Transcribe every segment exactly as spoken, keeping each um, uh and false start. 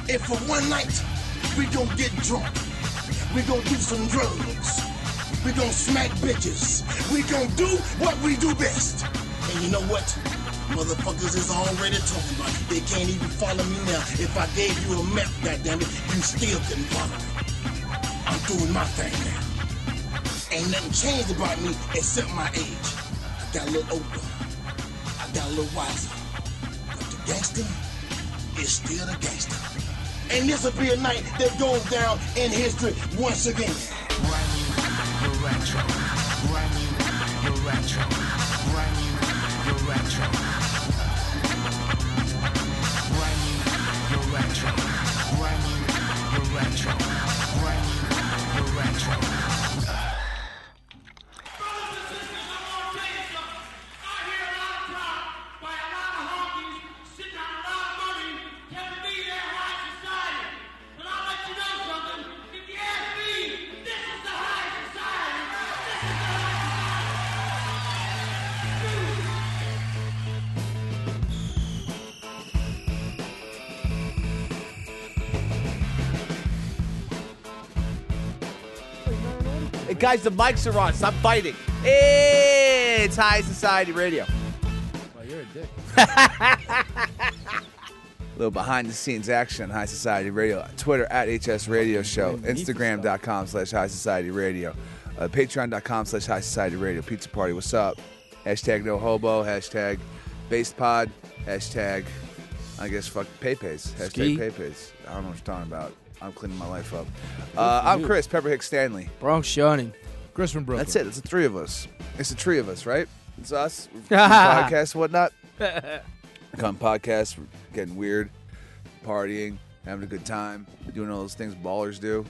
If for one night we gon' get drunk, we gon' do some drugs, we gon' smack bitches, we gon' do what we do best. And you know what? Motherfuckers is already talking about it. They can't even follow me now. If I gave you a map, goddammit, you still couldn't follow me. I'm doing my thing now. Ain't nothing changed about me except my age. I got a little older. I got a little wiser. But the gangster is still the gangster. And this will be a night that goes down in history once again. Brand new, the retro. Brand new, the retro. Brand new, the retro. Brand new, the retro. Brand new, the retro. Brand new, the retro. Hey, guys, the mics are on. Stop fighting. It's High Society Radio. Well, you're a dick. A little behind-the-scenes action, High Society Radio. Twitter, at H S Radio Show. Instagram.com slash High Society Radio. Uh, Patreon.com slash High Society Radio. Pizza Party, what's up? Hashtag no hobo. Hashtag based pod. Hashtag, I guess, fuck Pepe's. Hashtag Ski. Pepe's. I don't know what you're talking about. I'm cleaning my life up. Uh, I'm Chris, Pepper Hicks Stanley. Bronx Shining. Chris from Brooklyn. That's it. It's the three of us. It's the three of us, right? It's us. We're doing podcasts and whatnot. Come podcasts. We're getting weird. Partying. Having a good time. Doing all those things ballers do.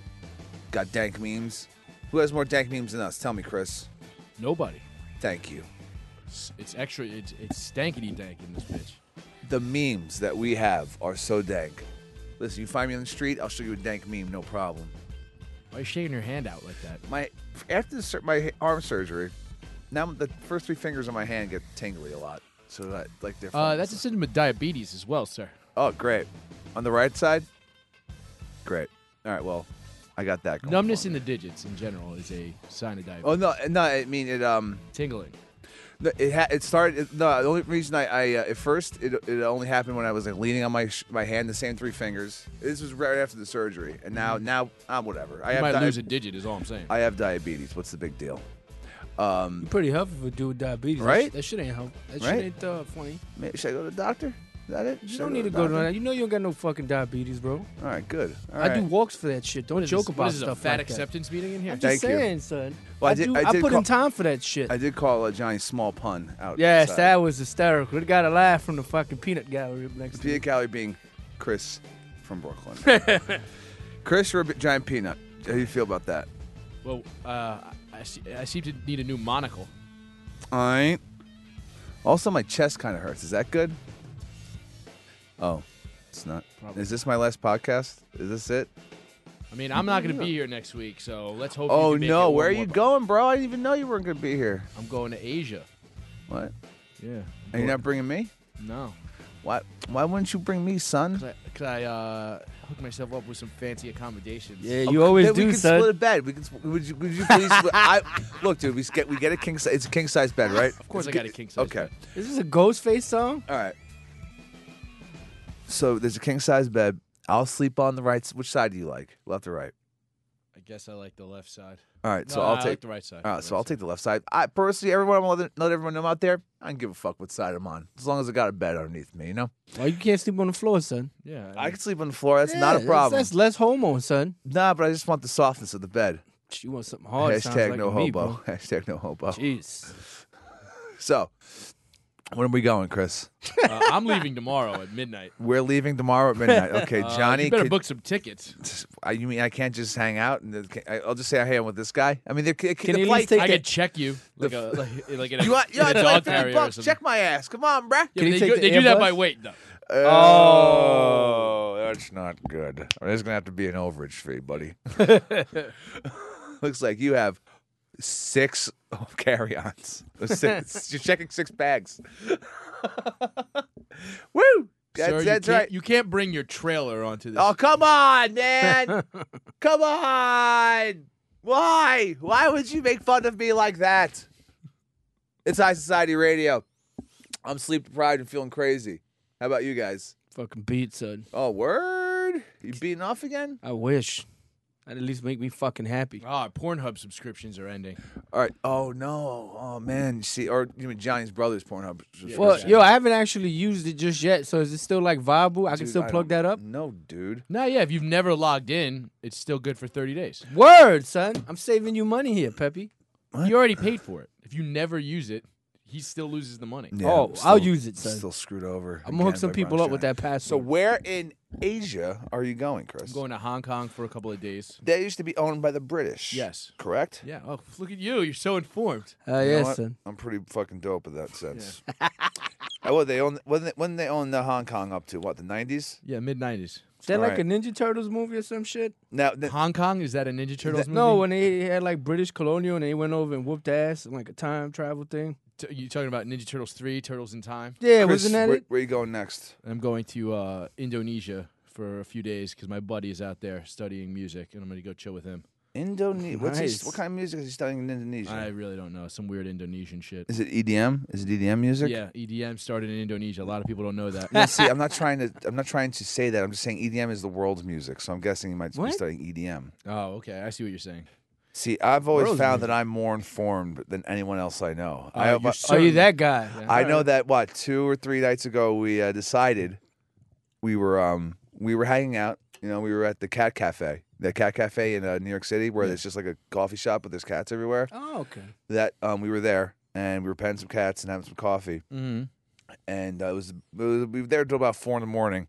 Got dank memes. Who has more dank memes than us? Tell me, Chris. Nobody. Thank you. It's, it's extra. It's, it's stankity dank in this bitch. The memes that we have are so dank. Listen, you find me on the street, I'll show you a dank meme, no problem. Why are you shaking your hand out like that? My after the, sur- my arm surgery, now the first three fingers on my hand get tingly a lot. So that like they're. Uh, that's a symptom of diabetes as well, sir. Oh, great. On the right side? Great. All right, well, I got that going. Numbness for in me. the digits in general is a sign of diabetes. Oh, no, no, I mean, it, um, Tingling. no, it, ha- it started, it, no, the only reason I, I uh, at first, it, it only happened when I was, like, leaning on my sh- my hand, the same three fingers. This was right after the surgery, and now, now, uh, whatever. I You have might di- lose a digit is all I'm saying. I have diabetes. What's the big deal? Um, You're pretty healthy for a dude with diabetes. Right? That shit, that shit ain't help. That Right? shit ain't uh, funny. maybe, should I go to the doctor? Is that it? You Should don't I need to go to doctor? that. You know you don't got no fucking diabetes, bro. All right, good. All I right. do walks for that shit. Don't What is joke this, about what is this, stuff a fat like that. acceptance meeting in here? I'm Thank just you. saying, son. Well, I I, did- do, I I, did put call- in time for that shit. I did call uh, Johnny small pun out. yes, outside. that was hysterical. It got a laugh from the fucking peanut gallery up next to Peanut me. Gallery being Chris from Brooklyn. Chris, you're a bit giant peanut. How do you feel about that? Well, uh, I, see, I seem to need a new monocle. All right. Also, my chest kind of hurts. Is that good? Oh, it's not. Probably. Is this my last podcast? Is this it? I mean, I'm not going to be here next week, so let's hope. Oh you can make no, it where are one you more- going, bro? I didn't even know you weren't gonna be here. I'm going to Asia. What? Yeah. And you're not bringing me? No. Why? Why wouldn't you bring me, son? Because I, cause I uh, hooked myself up with some fancy accommodations. Yeah, you always Then we do, can son. split a bed. We can. sp- Would you? Would you please? split- I, look, dude. We get we get a king. si- It's a king size bed, right? Of course, It's I got ki- a king size Okay. bed. Is this a Ghostface song? All right. So there's a king size bed. I'll sleep on the right. s- Which side do you like? Left or right? I guess I like the left side. All right. So No, I'll I take like the right side. All right. The So right I'll side. take the left side. I personally, everyone, I'm let let everyone know out there. I don't give a fuck what side I'm on, as long as I got a bed underneath me. You know. Why you can't sleep on the floor, son? Yeah. I can sleep on the floor. That's Yeah, not a problem. That's, that's less homo, son. Nah, but I just want the softness of the bed. You want something hard? sounds Hashtag like no to me, hobo. bro. Hashtag no hobo. Jeez. So, when are we going, Chris? uh, I'm leaving tomorrow at midnight. We're leaving tomorrow at midnight. Okay, Uh, Johnny. you better could- book some tickets. I- you mean I can't just hang out and then ca- I- I'll just say, hey, I'm with this guy? I mean, the, can Can the you at flight least take I ticket- could check you like a like, like in a, You want, you in want a like dog fifty carrier or bucks? something. Check my ass. Come on, bruh. Yeah, Can but you they, take go- the they do that Airbus? by weight, though. Oh, that's not good. There's going to have to be an overage fee, buddy. Looks like you have six carry-ons. Six, you're checking six bags. Woo! That's, Sir, you that's can't- right. You can't bring your trailer onto this. Oh, come on, man. Come on. Why? Why would you make fun of me like that? It's High Society Radio. I'm sleep deprived and feeling crazy. How about you guys? Fucking beat, son. Oh, word? You beating off again? I wish. That'd at least make me fucking happy. Ah, Pornhub subscriptions are ending. All right. Oh, no. Oh, man. You see, or you mean Johnny's brother's Pornhub. Well, yeah. yo, I haven't actually used it just yet, so is it still like viable? I can Dude, still I plug don't- that up? No, dude. No, yeah, if you've never logged in, it's still good for thirty days. Word, son. I'm saving you money here, Peppy. What? You already paid for it. If you never use it, he still loses the money. Yeah, Oh, I'm I'll still- use it, son. Still screwed over. I'm gonna hook again some by people Bronx up with Johnny. that password. So where in Asia are you going, Chris? I'm going to Hong Kong for a couple of days. They used to be owned by the British. Yes. Correct? Yeah. Oh, look at you. You're so informed. Uh, You know yes, what? son. I'm pretty fucking dope in that sense. Oh, what they own? When they, when they own the Hong Kong up to what? The nineties? Yeah, mid nineties. Is that like Alright. a Ninja Turtles movie or some shit? Now, the, Hong Kong, is that a Ninja Turtles movie? No, when they had like British colonial and they went over and whooped ass and like a time travel thing. T- you talking about Ninja Turtles three, Turtles in Time? Yeah, Chris, wasn't that where, it? where you going next? I'm going to uh, Indonesia for a few days because my buddy is out there studying music, and I'm going to go chill with him. Indonesia. What's he, Nice. what kind of music is he studying in Indonesia? I really don't know. Some weird Indonesian shit. Is it E D M? Is it E D M music? Yeah, E D M started in Indonesia. A lot of people don't know that. No, see, I'm not trying to. I'm not trying to say that. I'm just saying E D M is the world's music. So I'm guessing he might be What? studying E D M. Oh, okay. I see what you're saying. See, I've always World's found music. that I'm more informed than anyone else I know. Uh, I, you're I, Oh, you that guy? I know that what two or three nights ago we uh, decided we were um we were hanging out. You know, we were at the Cat Cafe, the Cat Cafe in uh, New York City, where there's just like a coffee shop, but there's cats everywhere. Oh, okay. That um we were there and we were petting some cats and having some coffee, Mm-hmm. and uh, it was, it was we were there until about four in the morning,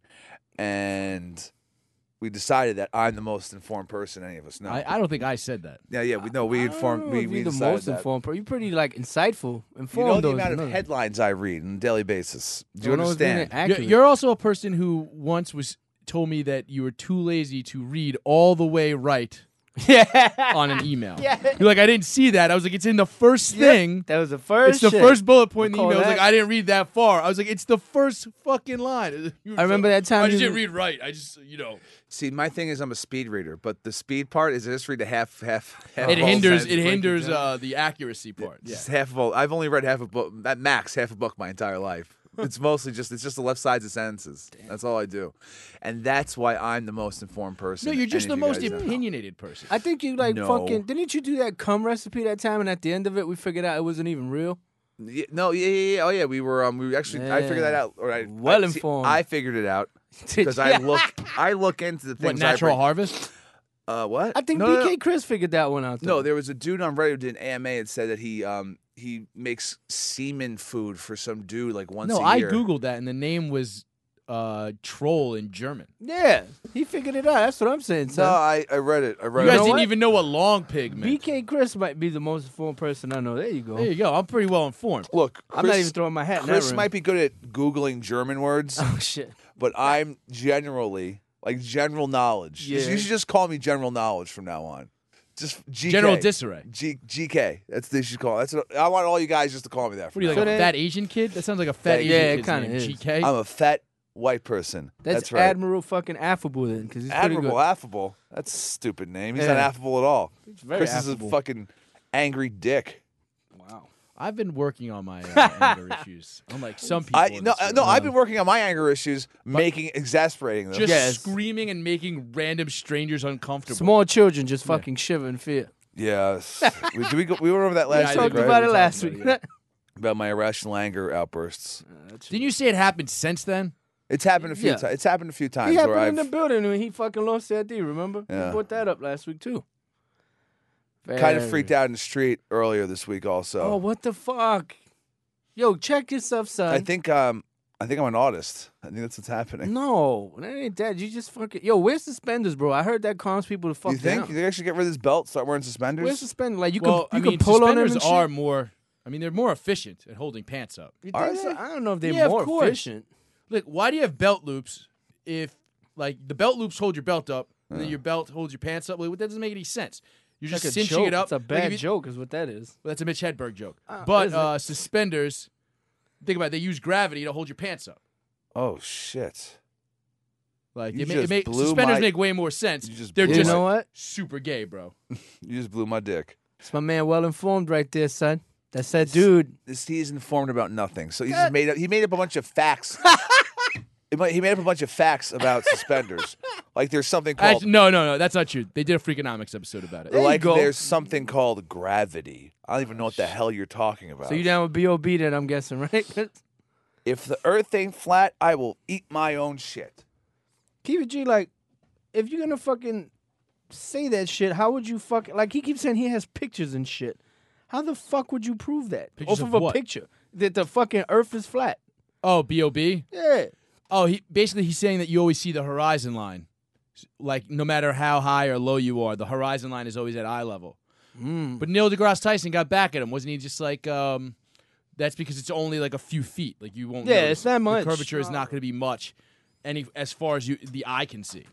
and we decided that I'm the most informed person any of us know. I, I don't think I said that. yeah, yeah, we know we I don't informed. know We if we you're the decided most that. informed. You're pretty like insightful. You Informed. know the though, is amount of another. headlines I read on a daily basis. Do you Don't always mean understand? it You're, accurate. you're also a person who once was told me that you were too lazy to read all the way right yeah. on an email. Yeah. You're like, I didn't see that. I was like, it's in the first thing. That was the first. It's the shit. first bullet point in the Recall email. I was like, that. I didn't read that far. I was like, it's the first fucking line. You were I remember so- that time I just you- didn't read right. I just, you know. See, my thing is I'm a speed reader, but the speed part is I just read the half half. half It of all hinders. sentences. It hinders uh, the accuracy part. Yeah. Just half of all. I've only read half a book, at max half a book my entire life. It's mostly just it's just the left sides of sentences. That's all I do, and that's why I'm the most informed person. No, you're just any the of you most guys know. opinionated person. I think you like No. fucking. Didn't you do that cum recipe that time? And at the end of it, we figured out it wasn't even real. Yeah, no, yeah, yeah, yeah. Oh yeah, we were. Um, we actually. I figured that Yeah. out. Or I, Well I, see, informed. I figured it out because I look. I look into the What, things. I Natural bring- Harvest? Uh, what? I think no, no, B K no. Chris figured that one out. No, though. there was a dude on Reddit who did an A M A and said that he um he makes semen food for some dude like once No, a I year. googled that, and the name was uh, troll in German. Yeah, he figured it out. That's what I'm saying, No, son. I, I read it. I read You guys it. know didn't what? even know what long pig meant. B K Chris might be the most informed person I know. There you go. There you go. I'm pretty well informed. Look, I'm not Chris- even throwing my hat in that Chris ring. might be good at googling German words, Oh shit. but I'm generally like general knowledge. You- Yeah. You should just call me general knowledge from now on. Just G K. General disarray. G- GK. That's what they should call. That's what, I want all you guys just to call me that. What are you, like So a then- fat Asian kid? That sounds like a fat Fat- Asian Yeah, it kid's kinda name. is. G K? I'm a fat white person. That's, That's, right. Admiral fucking affable then, because he's pretty Admirable, good. affable. That's a stupid name. He's Yeah. not affable at all. very Chris affable. is a fucking angry dick. Wow. I've been working on my uh, anger issues. Unlike some people. I in no this uh, world. no. I've been working on my anger issues, making exasperating them. just Yes. screaming and making random strangers uncomfortable. Small children just fucking shiver in fear. Yes. we, did we go, we went over that Yeah, I last think week, Talked we right? about we it talked last about week. it, yeah. About my irrational anger outbursts. Didn't you say it happened since then? It's happened a few Yeah. times. It's happened a few times He where happened in I've the building when he fucking lost the I D, remember? Yeah. We brought that up last week, too. kind of Very- freaked out in the street earlier this week. Also, Oh, what the fuck? Yo, check yourself, son. I think um I think I'm an autist. I think that's what's happening. No, that ain't that. You just fucking... Yo, where's suspenders, bro? I heard that calms people to fuck you think down. you think I should get rid of this belt? Start wearing suspenders? Where's suspenders? Like, you well, can, you I mean, can pull on them suspenders and shit? are more. I mean, they're more efficient at holding pants up. You Are think so? they? I don't know if they're Yeah, of more course. efficient. Look, why do you have belt loops if, like, the belt loops hold your belt up and then your belt holds your pants up? Like, that doesn't make any sense. You're just Like a cinching joke. it up. It's a Like, bad if you- joke is what that is. Well, that's a Mitch Hedberg joke. Oh, but is it? uh, suspenders, think about it, they use gravity to hold your pants up. Oh shit! Like You it, ma- just it make, blew suspenders my- make way more sense. You just They're blew You just know what? super gay, bro. You just blew my dick. It's my man, well informed right there, son. That's that dude. This he's informed about nothing. So he just made up. He made up a bunch of facts. It might- he made up a bunch of facts about suspenders. Like there's something called Actually, no, no, no, that's not true. They did a Freakonomics episode about it. There you like go. there's something called gravity. I don't even know what the hell you're talking about. So you down with B O B then, I'm guessing, right? If the Earth ain't flat, I will eat my own shit. Keep it G, like, if you're gonna fucking say that shit, how would you fucking, like, he keeps saying he has pictures and shit. How the fuck would you prove that? Pictures Off of of a what? picture. That the fucking earth is flat. Oh, B O B. Yeah. Oh, he basically he's saying that you always see the horizon line, like no matter how high or low you are, the horizon line is always at eye level. Mm. But Neil deGrasse Tyson got back at him, wasn't he? Just like, um, that's because it's only like a few feet. Like you won't. Yeah, notice. it's not much. The curvature is not going to be much, any as far as you the eye can see.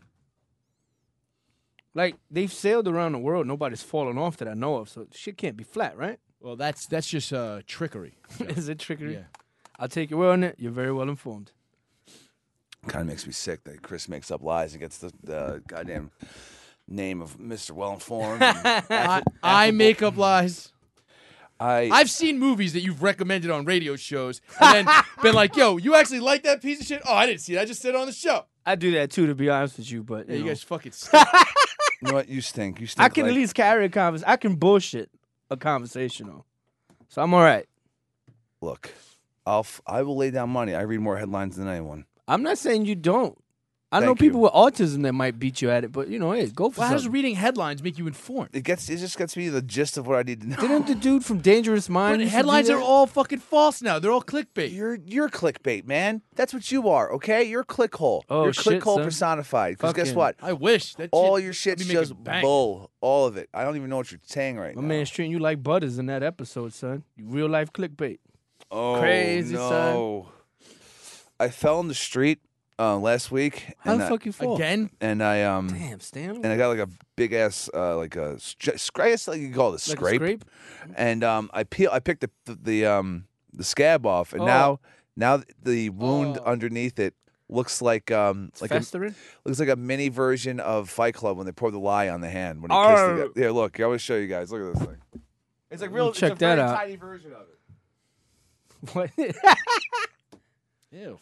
Like, they've sailed around the world. Nobody's fallen off that I know of, so shit can't be flat, right? Well, that's that's just uh, trickery. Is it trickery? Yeah. I'll take your word on it. You're very well informed. Kind of makes me sick that Chris makes up lies and gets the, the goddamn name of Mister Well Informed. I, I make up lies. I I've seen movies that you've recommended on radio shows, and then been like, "Yo, you actually like that piece of shit?" Oh, I didn't see it. I just said it on the show. I do that too, to be honest with you, but Yeah, you you know. guys fucking. Stink. you know what? You stink. You stink. I can like, at least carry a conversation. I can bullshit a conversation, though. So I'm all right. look. I'll f- I will lay down money. I read more headlines than anyone. I'm not saying you don't. I know Thank people you. with autism that might beat you at it, but you know, hey, go for Well, how does something. reading headlines make you informed? It gets. It just gets me the gist of what I need to know. Didn't the dude from Dangerous Minds? But used to do headlines that? are all fucking false now. They're all clickbait. You're you're clickbait, man. That's what you are. Okay, you're clickhole. Oh, you're shit, clickhole son. personified. Because guess Fucking- what? I wish that All shit, your shit's I'd be making just bank. bull. All of it. I don't even know what you're saying right My now. man's treating you like butters in that episode, son. You real life clickbait. Oh, Crazy, no. I fell in the street uh, last week. How and the I, fuck you fall? Again, And I um Damn, Stanley. and I got like a big ass uh, like a stra- scra- I guess like you could call it a Like a scrape. scrape? And um I peel I picked the the, the um the scab off, and Oh. now now the wound Oh. underneath it looks like um It's like a, festering? looks like a mini version of Fight Club when they pour the lye on the hand when he Arr. kissed the guy. Here, look, I always show you guys. Look at this thing. It's like real. me check it's a that very out. tiny version of it. What? ew.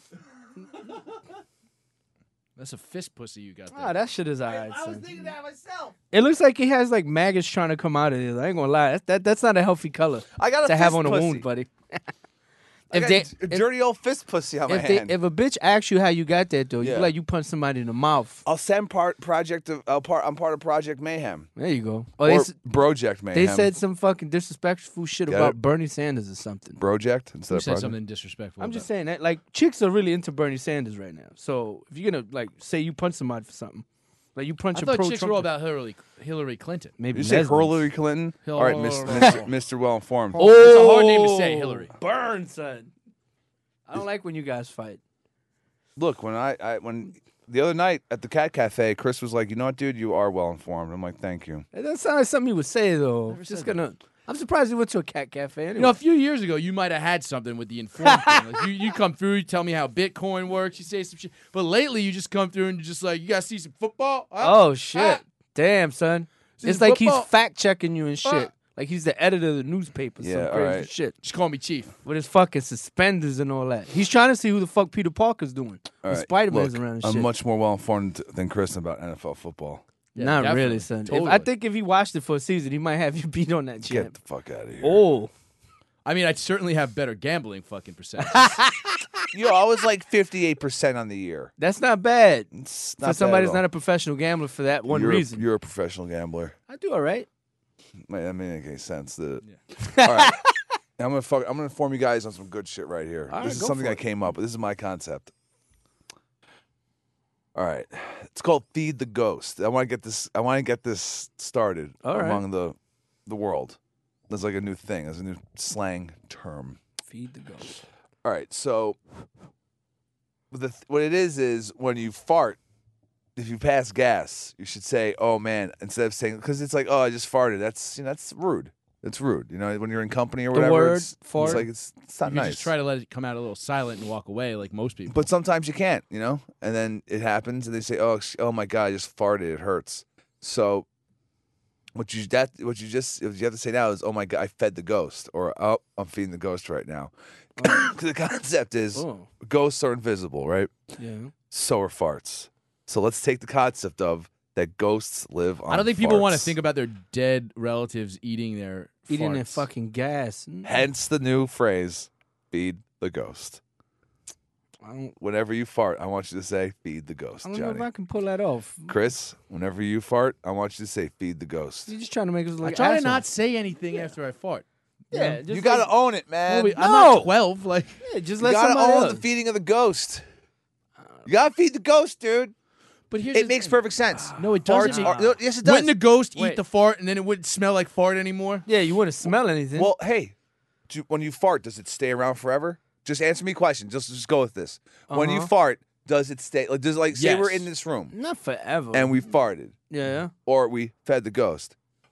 That's a fist pussy you got there. Ah, that shit is alright, son. thinking that myself. It looks like he has like maggots trying to come out of it. I ain't gonna lie. That's, that, that's not a healthy color I got a to have fist on a pussy. wound, buddy. I if got they, a if, dirty old fist pussy on my if, they, hand. if a bitch asks you how you got that, though, you Yeah. be like you punched somebody in the mouth. I'll send part project of I'll part I'm part of Project Mayhem There you go. Oh, or they, s- Project Mayhem. they said some fucking disrespectful shit Got about it? Bernie Sanders or something. Project instead Who of said Project. something disrespectful? I'm just about saying that, like, chicks are really into Bernie Sanders right now. So if you're gonna like say you punch somebody for something, like you punch it. I a thought pro chicks were all about Hillary, Hillary Clinton. maybe You say lesbians. Hillary Clinton? All right, Mister Hillary. Mister Mister Well Informed. Oh, It's a hard name to say, Hillary. Burn, son. I don't like when you guys fight. Look, when I, I when the other night at the Cat Cafe, Chris was like, "You know what, dude? You are well informed." I'm like, "Thank you." That doesn't sound like something you would say though. Never Just said gonna. I'm surprised you went to a cat cafe. Anyway. You know, a few years ago, you might have had something with the informed thing. Like you, you come through, you tell me how Bitcoin works, you say some shit. But lately, you just come through and you're just like, you guys see some football? Huh? oh shit! Ah. Damn, son. See It's some like football? he's fact checking you and shit. Ah. Like he's the editor of the newspaper. Yeah, some all crazy right. shit Just call me Chief. with his fucking suspenders and all that. He's trying to see who the fuck Peter Parker's doing. All When right, Spider-Man's look, around and I'm shit. much more well informed than Chris about N F L football. Yeah, Not definitely. really, son. If, Totally. I think if he watched it for a season, he might have you beat on that Get champ. the fuck out of here. Oh, I mean, I'd certainly have better gambling fucking percentage. Yo, I was like fifty-eight percent on the year. that's not bad. It's For not somebody bad who's at not all. a professional gambler for that one you're, reason. You're a professional gambler. I do all right. Man, that doesn't make any sense. The, All right. I'm gonna fuck, I'm gonna inform you guys on some good shit right here. All this right, is go something for I it. came up with. This is my concept. All right, it's called Feed the Ghost. I want to get this. I want to get this started All right. among the the world. There's like a new thing. There's a new slang term. Feed the ghost. All right, so the what it is is when you fart, if you pass gas, you should say, "Oh man," instead of saying because it's like, "Oh, I just farted." That's you know, that's rude. It's rude. You know, when you're in company or The whatever. word it's, fart? it's like it's, it's not You nice. just try to let it come out a little silent and walk away, like most people. But sometimes you can't, you know? And then it happens and they say, "Oh, sh- oh my god, I just farted. It hurts." So what you that what you just what you have to say now is, "Oh my god, I fed the ghost," or "Oh, I'm feeding the ghost right now." The concept is Oh. ghosts are invisible, right? Yeah. So are farts. So let's take the concept of that ghosts live on I don't think people want to farts. think about their dead relatives eating their Eating their farts. fucking gas. Mm. Hence the new phrase, feed the ghost. I don't, Whenever you fart, I want you to say, feed the ghost, I don't know if Johnny. I can pull that off. Chris, whenever you fart, I want you to say, feed the ghost. You're just trying to make us look I try to assholes. not say anything after I fart. Yeah, just You got to like, own it, man. Well, I'm No. not twelve. Like, yeah, just you let got to somebody own else. the feeding of the ghost. You got to feed the ghost, dude. but here's It the makes thing. perfect sense. No, it doesn't. Farts are, no, yes, it does. Wouldn't the ghost Wait. eat the fart and then it wouldn't smell like fart anymore? Yeah, you wouldn't smell anything. Well, hey, do, when you fart, does it stay around forever? Just answer me a question. Just, just go with this. When you Uh-huh. fart, does it stay? Like, does like say Yes. we're in this room not forever. and we farted, yeah. or we fed the ghost?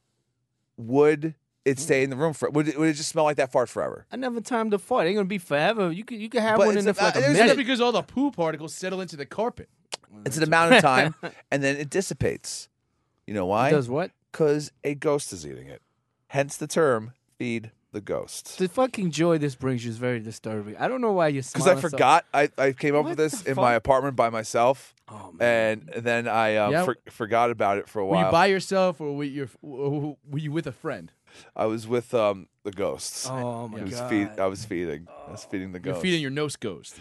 Would it stay in the room for? Would it, would it just smell like that fart forever? I never timed the fart. It ain't gonna be forever. You could you could have But one in there it's for like a- a there's That's minute. because all the poo particles settle into the carpet. It's an amount of time, and then it dissipates. You know why? Does what? Because a ghost is eating it. Hence the term "feed the ghost." The fucking joy this brings you is very disturbing. I don't know why you're Because smiling. I so- forgot, I, I came up What with this the in my fuck? apartment by myself, Oh man. and then I um, Yeah. for, forgot about it for a Were while. you by yourself or were you, were you with a friend? I was with um, the ghosts. Oh my I was god. feed, I was feeding. I was feeding the You're ghost. feeding your nose ghost.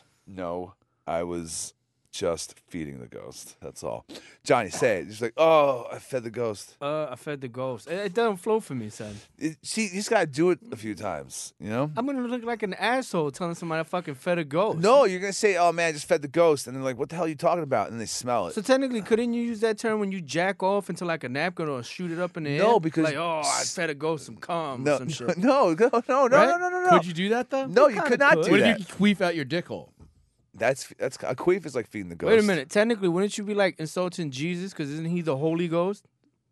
No, I was just feeding the ghost. That's all. Johnny, say it. Just like, oh, I fed the ghost. Uh, I fed the ghost. It, it doesn't flow for me, son. It, see, you just gotta do it a few times. You know. I'm gonna look like an asshole telling somebody I fucking fed a ghost. No, you're gonna say, "Oh man, I just fed the ghost," and they're like, "What the hell are you talking about?" And they smell it. So technically, couldn't you use that term when you jack off into like a napkin or shoot it up in the air? No, because- like, oh, I fed a ghost some cum no, or some shit. no, no, no, no, Right? no, no, no, no. Could you do that though? No, you kinda could not could. do What that. if you queef out your dick hole? That's that's a queef is like feeding the ghost. Wait a minute. Technically, wouldn't you be like insulting Jesus? Because isn't he the Holy Ghost?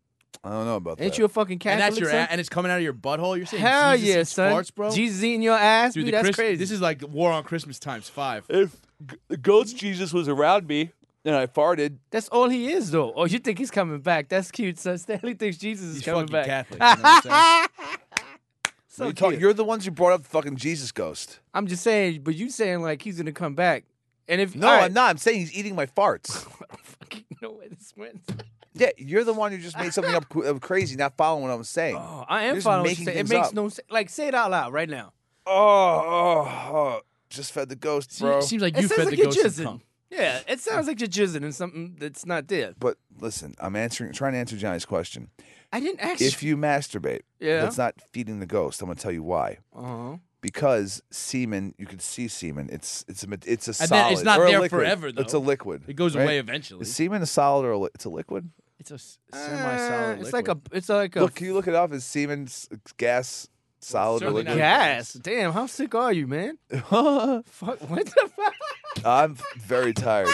I don't know about Ain't that. you a fucking Catholic? And that's your son? a- and it's coming out of your butthole. You're saying Hell Jesus yeah, eats son. farts, bro? Jesus eating your ass, Dude, dude. the That's Chris- crazy. This is like War on Christmas times five. if g- the ghost Jesus was around me and I farted, That's all he is, though. Oh, you think he's coming back? That's cute, son. Stanley thinks Jesus is He's coming fucking back. Catholic. You know what I'm saying? So you talk, cute. you're the ones who brought up the fucking Jesus ghost. I'm just saying, but you saying like he's gonna come back, and if No, all right, I'm not. I'm saying he's eating my farts. fucking know where this went. Yeah, you're the one who just made something up qu- uh, crazy, not following what I'm saying. Oh, I am You're just following what making you say. It things makes up. no sense. Like, say it out loud right now. Oh, oh, oh, just fed the ghost, See, bro. it seems like It you sounds fed like the you're ghost some jizzing. cum. Yeah, it sounds like you're jizzing in something that's not there. But listen, I'm answering, trying to answer Johnny's question. I didn't ask If you masturbate, Yeah. that's not feeding the ghost. I'm gonna tell you why. Uh huh. Because semen, you can see semen. It's it's a ma- it's a And solid. then it's not or a there liquid. forever, though. It's a liquid. It goes right? away eventually. Is semen a solid or a li- it's a liquid? It's a s- Uh, semi-solid it's liquid. like a. It's like a Look, can you look it up? Is semen s- gas solid or certainly liquid? not gas. Damn, how sick are you, man? I'm Fuck, what the fuck? very tired.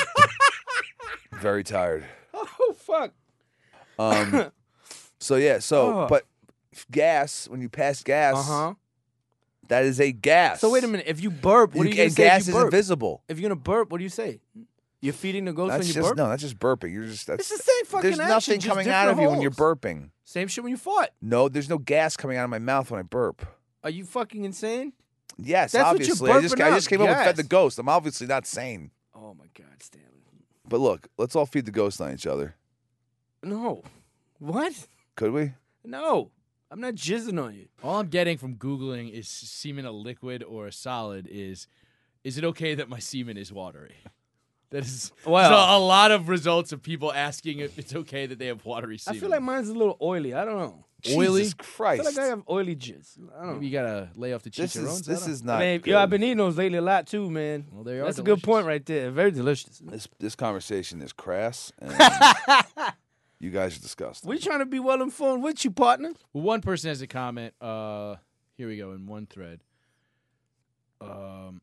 very tired. Oh fuck. Um. So yeah. So Oh. but gas when you pass gas, Uh huh. that is a gas. So wait a minute. If you burp, what You, are you gonna and say? if gas you is burp? invisible. If you're gonna burp, what do you say? You're feeding the ghost That's when you just burp. no. That's just burping. You're just that's. It's the same fucking There's action, nothing just coming out of different you when you're holes. burping. Same shit when you fart. No, there's no gas coming out of my mouth when I burp. Are you fucking insane? Yes, That's what you're obviously. I just burping I up, just came up with fed the gas. ghost. I'm obviously not sane. Oh my god, Stanley. But look, let's all feed the ghost on each other. No. What? Could we? No. I'm not jizzing on you. All I'm getting from Googling is semen a liquid or a solid is, is it okay that my semen is watery? That is Well- so a lot of results of people asking if it's okay that they have watery I semen. feel like mine's a little oily. I don't know. Oily? Jesus I Christ. feel like I have oily jizz. I don't Maybe you know. gotta lay off the this chicharrones. is this I don't is know. not. Man, good. yo, I've been eating those lately a lot too, man. Well, they are That's a good delicious. point right there. Very delicious. This this conversation is crass, and you guys are disgusting. We trying to be well informed with you, partner. Well, one person has a comment. Uh, here we go in one thread. Um,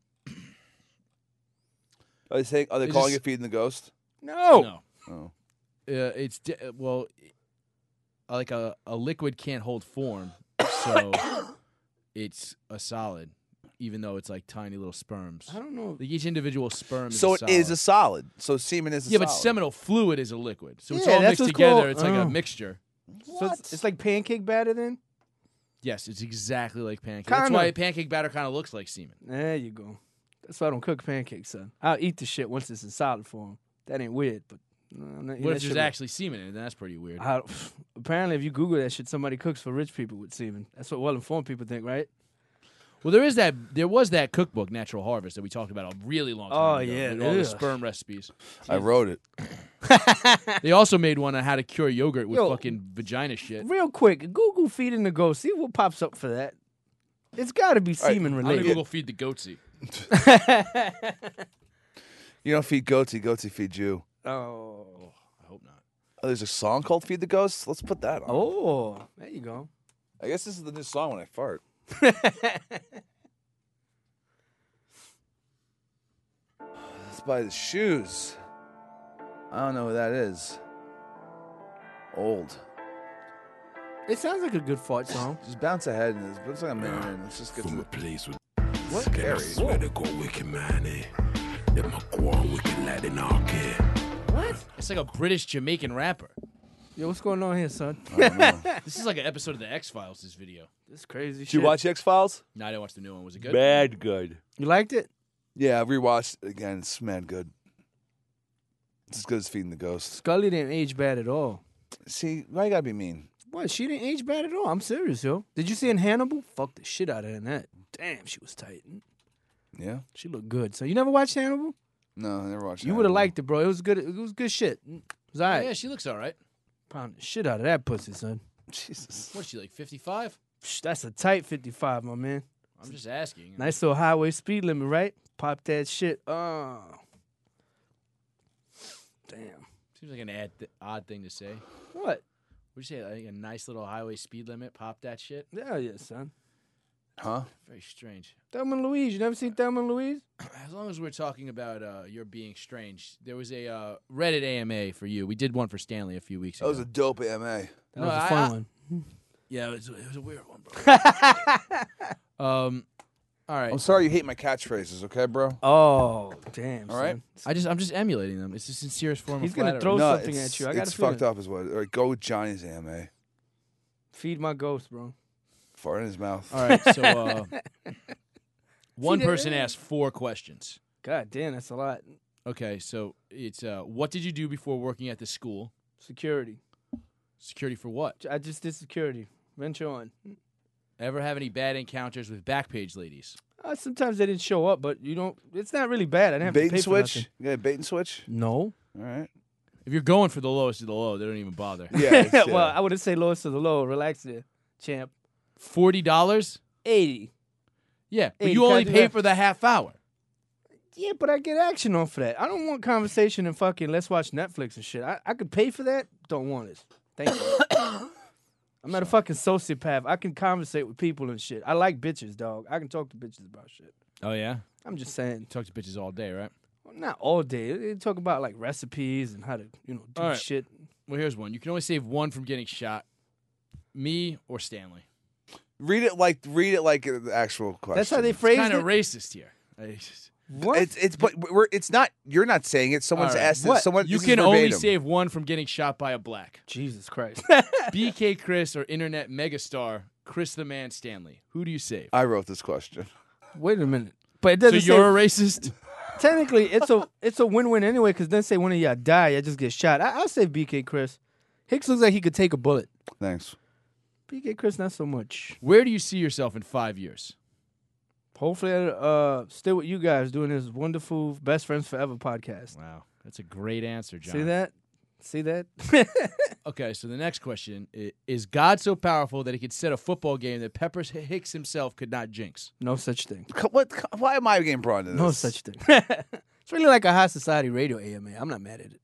Are they saying? Are they They calling just- it feeding the ghost? No. no, Oh, uh, it's di- uh, well, like a a liquid can't hold form. so it's a solid, even though it's like tiny little sperms. I don't know. Like each individual sperm is So a it solid. is a solid. So semen is a yeah, solid. but seminal fluid is a liquid, so it's Yeah, all that's mixed what's together. called- It's like a uh. mixture. So it's, it's like pancake batter then? Yes, it's exactly like pancake. That's Kinda. why pancake batter kind of looks like semen. There you go. That's why I don't cook pancakes, son. I'll eat the shit once it's in solid form. That ain't weird, but no, I'm not eating What that if shit there's with- actually semen in it? Then that's pretty weird. I, apparently, if you Google that shit, somebody cooks for rich people with semen. That's what well-informed people think, right? Well, there is that. There was that cookbook, Natural Harvest, that we talked about a really long time Oh, ago. yeah, with all the ugh. sperm recipes. I wrote it. They also made one on how to cure yogurt with Yo. fucking vagina shit. Real quick, Google feeding the ghost. See what pops up for that. It's got to be right, semen I'm gonna related. Google feed the goatsy. You don't feed goatsy, goatsy feed you. Oh. I hope not. Oh, there's a song called Feed the Ghost? Let's put that on. Oh, there you go. I guess this is the new song when I fart. It's by the Shoes. I don't know who that is. Old. It sounds like a good fart song. Just bounce ahead in this. It's like a minute in. Let's just get to From a the... place with What? Gary. swear to go wicked man, eh? Them a go on wicked lad in our care. What? It's like a British Jamaican rapper. Yo, what's going on here, son? I don't know. This is like an episode of the X Files. This video. This crazy Did shit. you watch X-Files? No, I didn't watch the new one. Was it good? Bad good. You liked it? Yeah, I rewatched it again. It's mad good. It's as good as Feeding the Ghost. Scully didn't age bad at all. See, why you gotta be mean? What? She didn't age bad at all. I'm serious, yo. Did you see in Hannibal? Fuck the shit out of her in that. Damn, she was tight. Yeah? She looked good. So you never watched Hannibal? No, I never watched You that. would have liked it, bro. It was good. It was good shit. It was all Oh, right. yeah, she looks all right. Pound the shit out of that pussy, son. Jesus. What is she, like fifty-five? Psh, that's a tight fifty-five, my man. I'm just asking. Nice little highway speed limit, right? Pop that shit. Oh. Damn. Seems like an odd, th- odd thing to say. What? What'd you say? Like a nice little highway speed limit? Pop that shit? Hell yeah, son. Huh? Very strange. Thelma and Louise. You never seen Thelma and Louise? As long as we're talking about uh, your being strange, there was a uh, Reddit A M A for you. We did one for Stanley a few weeks That ago. was a dope A M A. That No, was a I- fun I- one. yeah, it was, it was a weird one, bro. um, all right. I'm sorry you hate my catchphrases, okay, bro? Oh, damn. All right. son. I just I'm just emulating them. It's the sincerest form He's of gonna flattery. throw no, something it's, at you. I got it's a feeling. fucked up as well. All right, go with Johnny's A M A. Feed my ghost, bro. Fart in his mouth. All right, so uh, one See, person that- asked four questions. God damn, that's a lot. Okay, so it's uh, what did you do before working at the school? Security. Security for what? I just did security. Venture on. Ever have any bad encounters with Backpage ladies? Uh, sometimes they didn't show up, but you don't. It's not really bad. I didn't have Bait to pay and for switch? nothing. You got a bait and switch? No. All right. If you're going for the lowest of the low, they don't even bother. Yeah. it's, uh, well, I wouldn't say lowest to the low. Relax there, champ. Forty dollars? eighty. Yeah, but Hey, you can I only do pay that? for the half hour. Yeah, but I get action off of that. I don't want conversation and fucking let's watch Netflix and shit. I, I could pay for that. Don't want it. Thank you. I'm not a fucking sociopath. I can conversate with people and shit. I like bitches, dog. I can talk to bitches about shit. Oh yeah, I'm just saying. talk to bitches all day, right? Well, not all day. They talk about like recipes and how to, you know, do All right. shit. Well, here's one. You can only save one from getting shot. Me or Stanley. read it like read it like the actual question. That's how they It's phrased kind it. of racist here. I just- What? It's it's but we're it's not. You're not saying it. Someone's All right. asked it. What? Someone. You this is can only verbatim. save one from getting shot by a black. Jesus Christ. B K Chris or internet megastar Chris the Man Stanley. Who do you save? I wrote this question. Wait a minute. But it So doesn't you're say. a racist? Technically, it's a it's a win-win anyway. Because then say one of y'all die, I just get shot. I, I'll say B K Chris. Hicks looks like he could take a bullet. Thanks. B K Chris, not so much. Where do you see yourself in five years? Hopefully, I uh, stay with you guys doing this wonderful Best Friends Forever podcast. Wow, that's a great answer, John. See that? See that? Okay, so the next question is, is God so powerful that he could set a football game that Peppers Hicks himself could not jinx? No such thing. Co- What? co- Why am I getting brought into this? No such thing. It's really like a high society radio A M A. I'm not mad at it.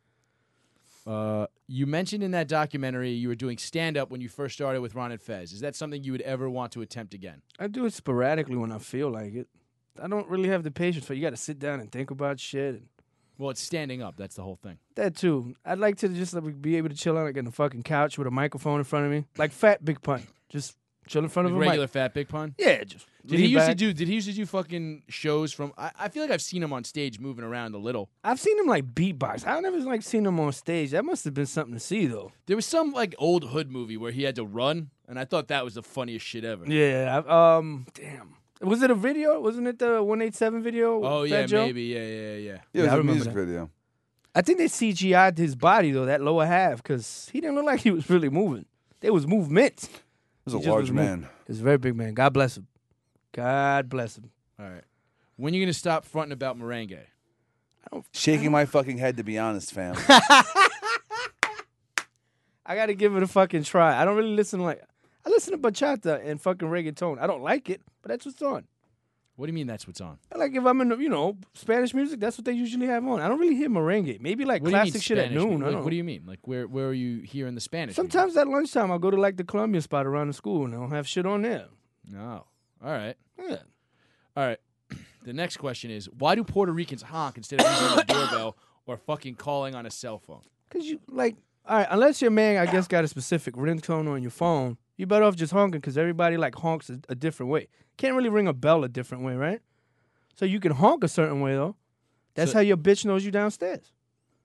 Uh, you mentioned in that documentary you were doing stand-up when you first started with Ron and Fez. Is that something you would ever want to attempt again? I do it sporadically when I feel like it. I don't really have the patience for it. You got to sit down and think about shit. And Well, it's standing up. That's the whole thing. that too. I'd like to just like, be able to chill out like on the fucking couch with a microphone in front of me, like Fat Big Pun. Just chill in front Like of a regular mic. fat Big Pun? Yeah, just Did he lean used to back. do? Did he used to do fucking shows from? I, I feel like I've seen him on stage moving around a little. I've seen him like beatbox. I never like seen him on stage. That must have been something to see though. There was some like old hood movie where he had to run, and I thought that was the funniest shit ever. Yeah. I, um. Damn. Was it a video? Wasn't it the one eighty-seven video? Oh Fat yeah, Joe? maybe. Yeah, yeah, yeah. Yeah, it Yeah, was I a remember music that. video. I think they C G I'd his body though, that lower half, because he didn't look like he was really moving. There was movement. It was a He just large was man. moving. He was a very big man. God bless him. God bless him. All right. When are you gonna stop fronting about merengue? Shaking my fucking head, to be honest, fam. I got to give it a fucking try. I don't really listen to like I listen to bachata and fucking reggaeton. I don't like it, but that's what's on. What do you mean that's what's on? Like if I'm in, the, you know, Spanish music, that's what they usually have on. I don't really hear merengue. Maybe like What do you mean classic shit at Spanish? noon. I Like, don't what do you mean? Like where where are you hearing the Spanish? music? Sometimes at lunchtime, I'll go to like the Colombian spot around the school and they'll have shit on there. No. All right. Yeah. All right. The next question is, why do Puerto Ricans honk instead of using the doorbell or fucking calling on a cell phone? Because you, like, all right, unless your man, I guess, got a specific ringtone on your phone, you better off just honking because everybody, like, honks a, a different way. Can't really ring a bell a different way, right? So you can honk a certain way, though. That's So- how your bitch knows you downstairs.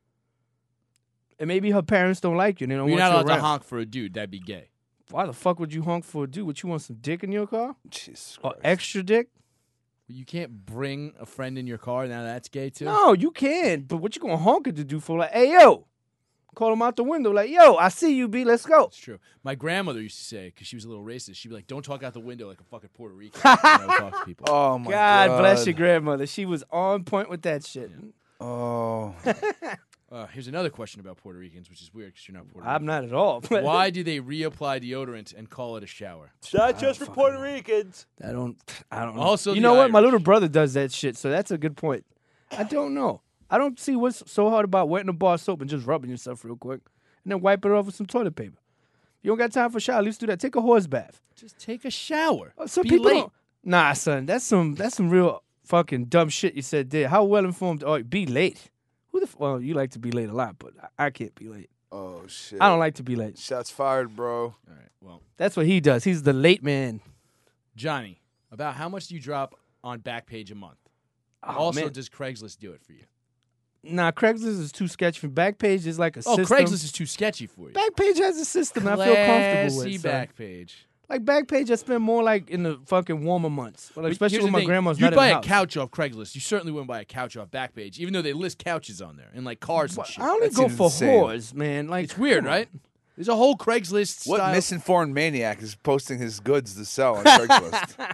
And maybe her parents don't like you. And they don't You're want not you allowed around. to honk for a dude. That'd be gay. Why the fuck would you honk for a dude? Would you want some dick in your car? Jesus Or Christ. extra dick? You can't bring a friend in your car. Now that's gay too. No, you can. But what you gonna honk it to do for? Like, hey, yo. Call him out the window. Like, yo, I see you, B. Let's go. It's true. My grandmother used to say, because she was a little racist, she'd be like, "Don't talk out the window like a fucking Puerto Rican." when I would talk to people. Oh my God, God. bless your grandmother. She was on point with that shit. Oh. Uh, here's another question about Puerto Ricans, which is weird because you're not Puerto I'm Rican. not at all. but Why do they reapply deodorant and call it a shower? Not just for Puerto Ricans. I don't. I don't know. Also you the know what? My Irish. little brother does that shit, so that's a good point. I don't know. I don't see what's so hard about wetting a bar of soap and just rubbing yourself real quick, and then wipe it off with some toilet paper. You don't got time for a shower? At least do that. Take a horse bath. Just take a shower. Oh, some Be people late. don't- Nah, son. That's some. That's some real fucking dumb shit you said there. How well informed are you? Be late. Who the? F- well, you like to be late a lot, but I, I can't be late. Oh shit. I don't like to be late. Shots fired, bro. All right. Well, That's what he does. He's the late man. Johnny, about how much do you drop on Backpage a month? Oh, also, man. does Craigslist do it for you? Nah, Craigslist is too sketchy. For Backpage is like a Oh, system. Craigslist is too sketchy for you. Backpage has a system I feel comfortable Classy with. son. Backpage. Like Backpage, I spend more like in the fucking warmer months, well, like, But especially here's when the my thing. grandma's You'd not buy in the a house. couch off Craigslist. You certainly wouldn't buy a couch off Backpage, even though they list couches on there and like cars and But shit. I only That go seems for insane. whores, man. Like It's weird, come on. right? There's a whole Craigslist What style. misinformed maniac is posting his goods to sell on Craigslist?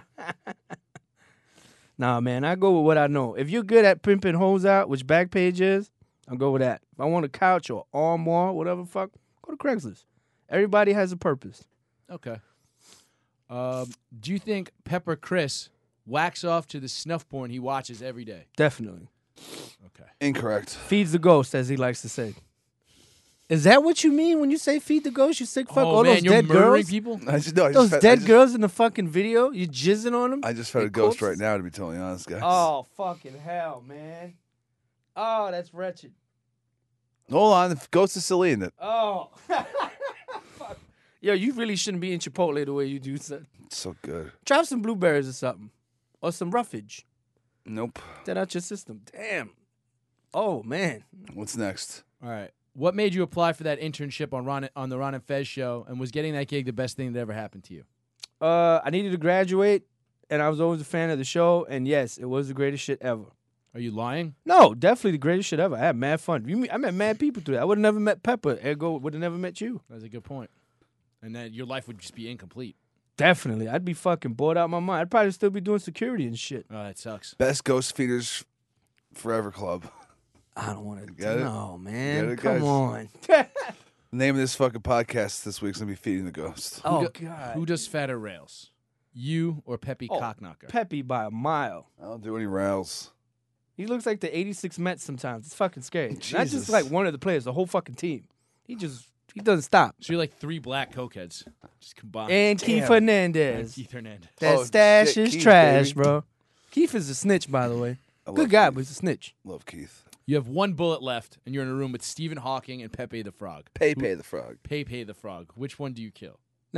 Nah, man, I go with what I know. If you're good at pimping hoes out, which Backpage is, I'll go with that. If I want a couch or armoire, whatever the fuck, go to Craigslist. Everybody has a purpose. Okay. Um, do you think Pepper Chris whacks off to the snuff porn he watches every day? Definitely. Okay. Incorrect. Feeds the ghost, as he likes to say. Is that what you mean when you say feed the ghost? You sick fuck oh all man, those you're dead murdering girls? people. I just no. I just Those fed- I dead just- girls in the fucking video? You jizzing on them? I just fed a They ghost corpses? right now, to be totally honest, guys. Oh, fucking hell, man. Oh, that's wretched. Hold on, the ghost is still eating it. Oh. Fuck. Yo, you really shouldn't be in Chipotle the way you do, son. It's so good. Drop some blueberries or something. Or some roughage. Nope. Get out your system. Damn. Oh, man. What's next? All right. What made you apply for that internship on Ron on the Ron and Fez show, and was getting that gig the best thing that ever happened to you? Uh, I needed to graduate, and I was always a fan of the show, and yes, it was the greatest shit ever. Are you lying? No, definitely the greatest shit ever. I had mad fun. You mean, I met mad people through that. I would have never met Pepper. Ergo, would have never met you. That's a good point. And then your life would just be incomplete. Definitely. I'd be fucking bored out my mind. I'd probably still be doing security and shit. Oh, that sucks. Best Ghost Feeders Forever Club. I don't want to. Get it? No, man. Get it, Come guys? on. The name of this fucking podcast this week's gonna be Feeding the Ghost. oh, Who do- God. Who does fatter rails? You or Peppy Oh, Cockknocker? Peppy by a mile. I don't do any rails. He looks like the eighty-six Mets sometimes. It's fucking scary. Not Jesus. just like one of the players, the whole fucking team. He just, he doesn't stop. So you're like three black cokeheads just combined. And Keith Damn. And Hernandez. Keith Hernandez. That Oh, stash shit, is Keith, trash, baby. bro. Keith is a snitch, by the way. I love Good guy, Keith. but he's a snitch. Love Keith. You have one bullet left, and you're in a room with Stephen Hawking and Pepe the Frog. Pepe the Frog. Pepe the Frog. Which one do you kill? Now,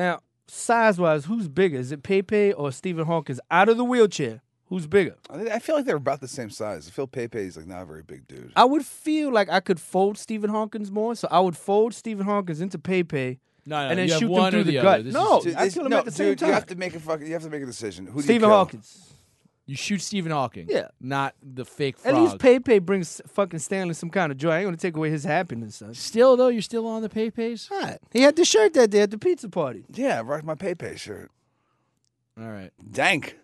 size-wise, who's bigger? Is it Pepe or Stephen Hawkins? Out of the wheelchair, who's bigger? I, think, I feel like they're about the same size. I feel Pepe's like not a very big dude. I would feel like I could fold Stephen Hawkins more, so I would fold Stephen Hawkins into Pepe. No, no, and then you have shoot them one through or the the gut. other. This No, is- Dude, I this- kill him no, at the same dude, time. You have to make a fucking. You have to make a decision. Who do you Stephen kill? Hawkins. You shoot Stephen Hawking. Yeah. Not the fake frog. At least Pepe brings fucking Stanley some kind of joy. I ain't gonna take away his happiness, son. Still though, you're still on the Pepes. Right. He had the shirt that day at the pizza party. Yeah, rock my Pepe shirt. All right. Dank.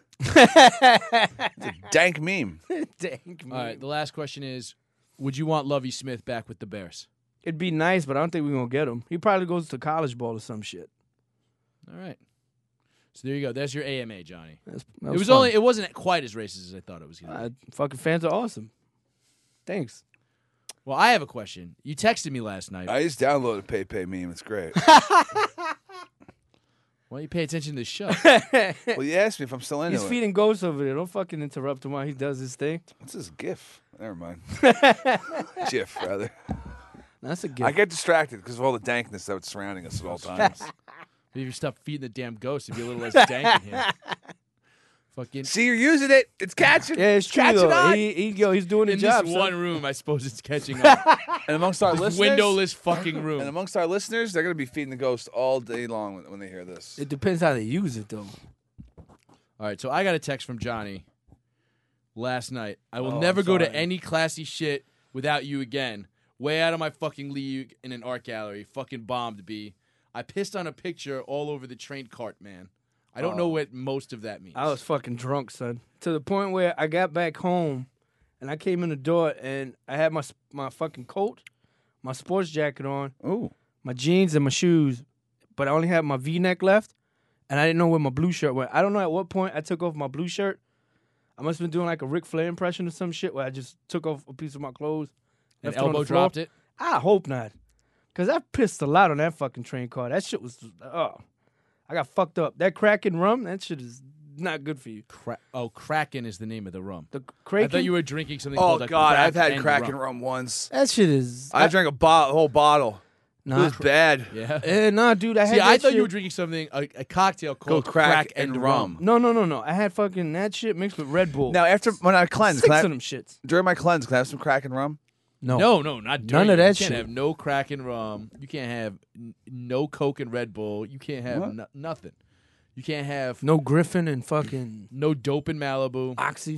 It's a dank meme. Dang. All right. The last question is: would you want Lovie Smith back with the Bears? It'd be nice, but I don't think we're gonna get him. He probably goes to college ball or some shit. All right. So there you go. That's your A M A, Johnny. That's, that It was fun. only. It wasn't quite as racist as I thought it was going to be. Uh, fucking fans are awesome. Thanks. Well, I have a question. You texted me last night. I just downloaded Pepe meme. It's great. Why don't you pay attention to the show? Well, you asked me if I'm still into He's it. feeding ghosts over there. Don't fucking interrupt him while he does his thing. What's this GIF? Never mind. GIF, rather. That's a I gift. get distracted because of all the dankness that's surrounding us at all times. If you stop feeding the damn ghost, it'd be a little less dank in here. Fucking See, you're using it. It's catching. Yeah, it's true catching though. on. He, he, yo, he's doing in the job. this son. one room, I suppose it's catching up. And amongst our This listeners, windowless fucking and room. amongst our listeners, they're gonna be feeding the ghost all day long when, when they hear this. It depends how they use it though. All right, so I got a text from Johnny last night. I will Oh, never I'm go to sorry. any classy shit without you again. Way out of my fucking league in an art gallery. Fucking bombed, B. I pissed on a picture all over the train cart, man. I don't know Oh. what most of that means. I was fucking drunk, son, to the point where I got back home, and I came in the door, and I had my s- my fucking coat, my sports jacket on, Ooh. my jeans, and my shoes, but I only had my V-neck left, and I didn't know where my blue shirt went. I don't know at what point I took off my blue shirt. I must have been doing like a Ric Flair impression or some shit where I just took off a piece of my clothes. and left it on elbow the floor. dropped it. I hope not. Because I pissed a lot on that fucking train car. That shit was, oh. I got fucked up. That Kraken rum, that shit is not good for you. Cra- oh, Kraken is the name of the rum. The I Kraken, thought you were drinking something Oh called a God, crack I've had and Kraken rum. rum once. that shit is. I drank a bo- whole bottle. It Nah, was bad. Yeah. eh, nah, dude. I had See, I that thought shit. you were drinking something, a, a cocktail called Called crack and, and rum. rum. No, no, no, no. I had fucking that shit mixed with Red Bull. Now, after when I cleanse, Six can I, of them shits. during my cleanse, can I have some Kraken rum? No. No, no, not None during of it. that You shit. can't have no crack and rum. You can't have n- no Coke and Red Bull. You can't have What? no- nothing. You can't have No Griffin and fucking no dope in Malibu. Oxy.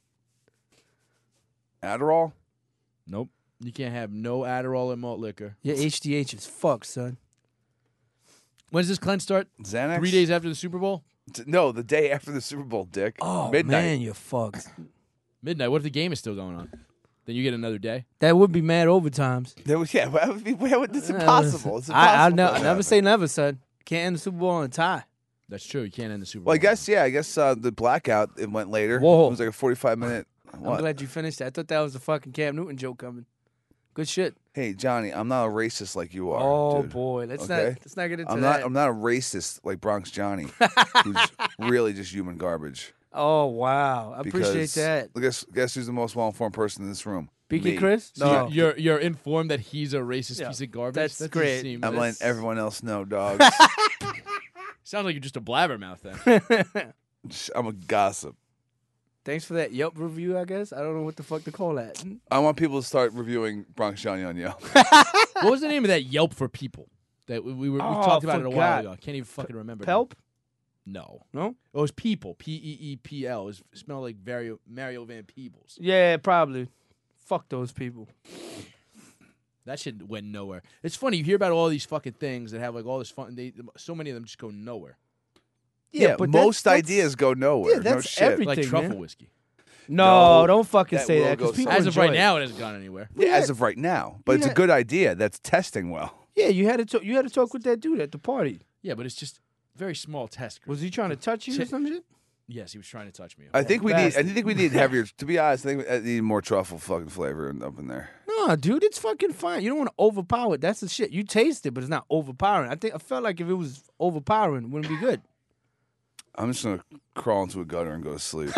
Adderall? Nope. You can't have no Adderall and malt liquor. Your H D H is fucked, son. When does this cleanse start? Xanax? Three days after the Super Bowl? T- No, the day after the Super Bowl, Dick. Oh, Midnight. man, you're fucked. Midnight. What if the game is still going on? Then you get another day. That would be mad overtimes. That was, yeah, that would be, that would- it's Uh, impossible. It's impossible. I, I, for ne- that I to never happen. say never, son. Can't end the Super Bowl on a tie. That's true. You can't end the Super Bowl. Well, I guess, yeah, I guess uh, the blackout, it went later. Whoa. It was like a forty-five minute. I'm What? glad you finished that. I thought that was a fucking Cam Newton joke coming. Good shit. Hey, Johnny, I'm not a racist like you are. Oh dude. boy, let's Okay? not let's not get into I'm that. not. I'm not a racist like Bronx Johnny, who's really just human garbage. Oh wow, I appreciate Because that. Guess guess who's the most well-informed person in this room? Beaky Me. Chris? So No. you're, you're you're informed that he's a racist Yeah, piece of garbage. that's That doesn't great. seem- I'm that's- letting everyone else know, dog. Sounds like you're just a blabbermouth then. I'm a gossip. Thanks for that Yelp review, I guess. I don't know what the fuck to call that. I want people to start reviewing Bronx Johnny on Yelp. What was the name of that Yelp for people that we, we were we Oh, talked about it a while forgot. ago? I can't even fucking remember. now. Pelp? No, No? it was people. P E E P L. It was- it smelled like Mario, Mario Van Peebles. Yeah, probably. Fuck those people. That shit went nowhere. It's funny you hear about all these fucking things that have like all this fun. They so many of them just go nowhere. Yeah, but that's- most that's- ideas go nowhere. Yeah, that's no shit. every- Like Everything, truffle man. whiskey. No, No, don't fucking that say will that go because people As of enjoy right it. now, it hasn't gone anywhere. Yeah, as of right now, but it's Yeah. a good idea. That's testing well. Yeah, you had to talk, you had to talk with that dude at the party. Yeah, but it's just very small test. Was he trying to touch you or Shit. some shit? Yes, he was trying to touch me. I think we need. I bastard. think we need heavier. To be honest, I think we need more truffle fucking flavor in- up in there. No, dude, it's fucking fine. You don't want to overpower it. That's the shit. You taste it, but it's not overpowering. I think I felt like if it was overpowering, it wouldn't be good. I'm just gonna crawl into a gutter and go to sleep.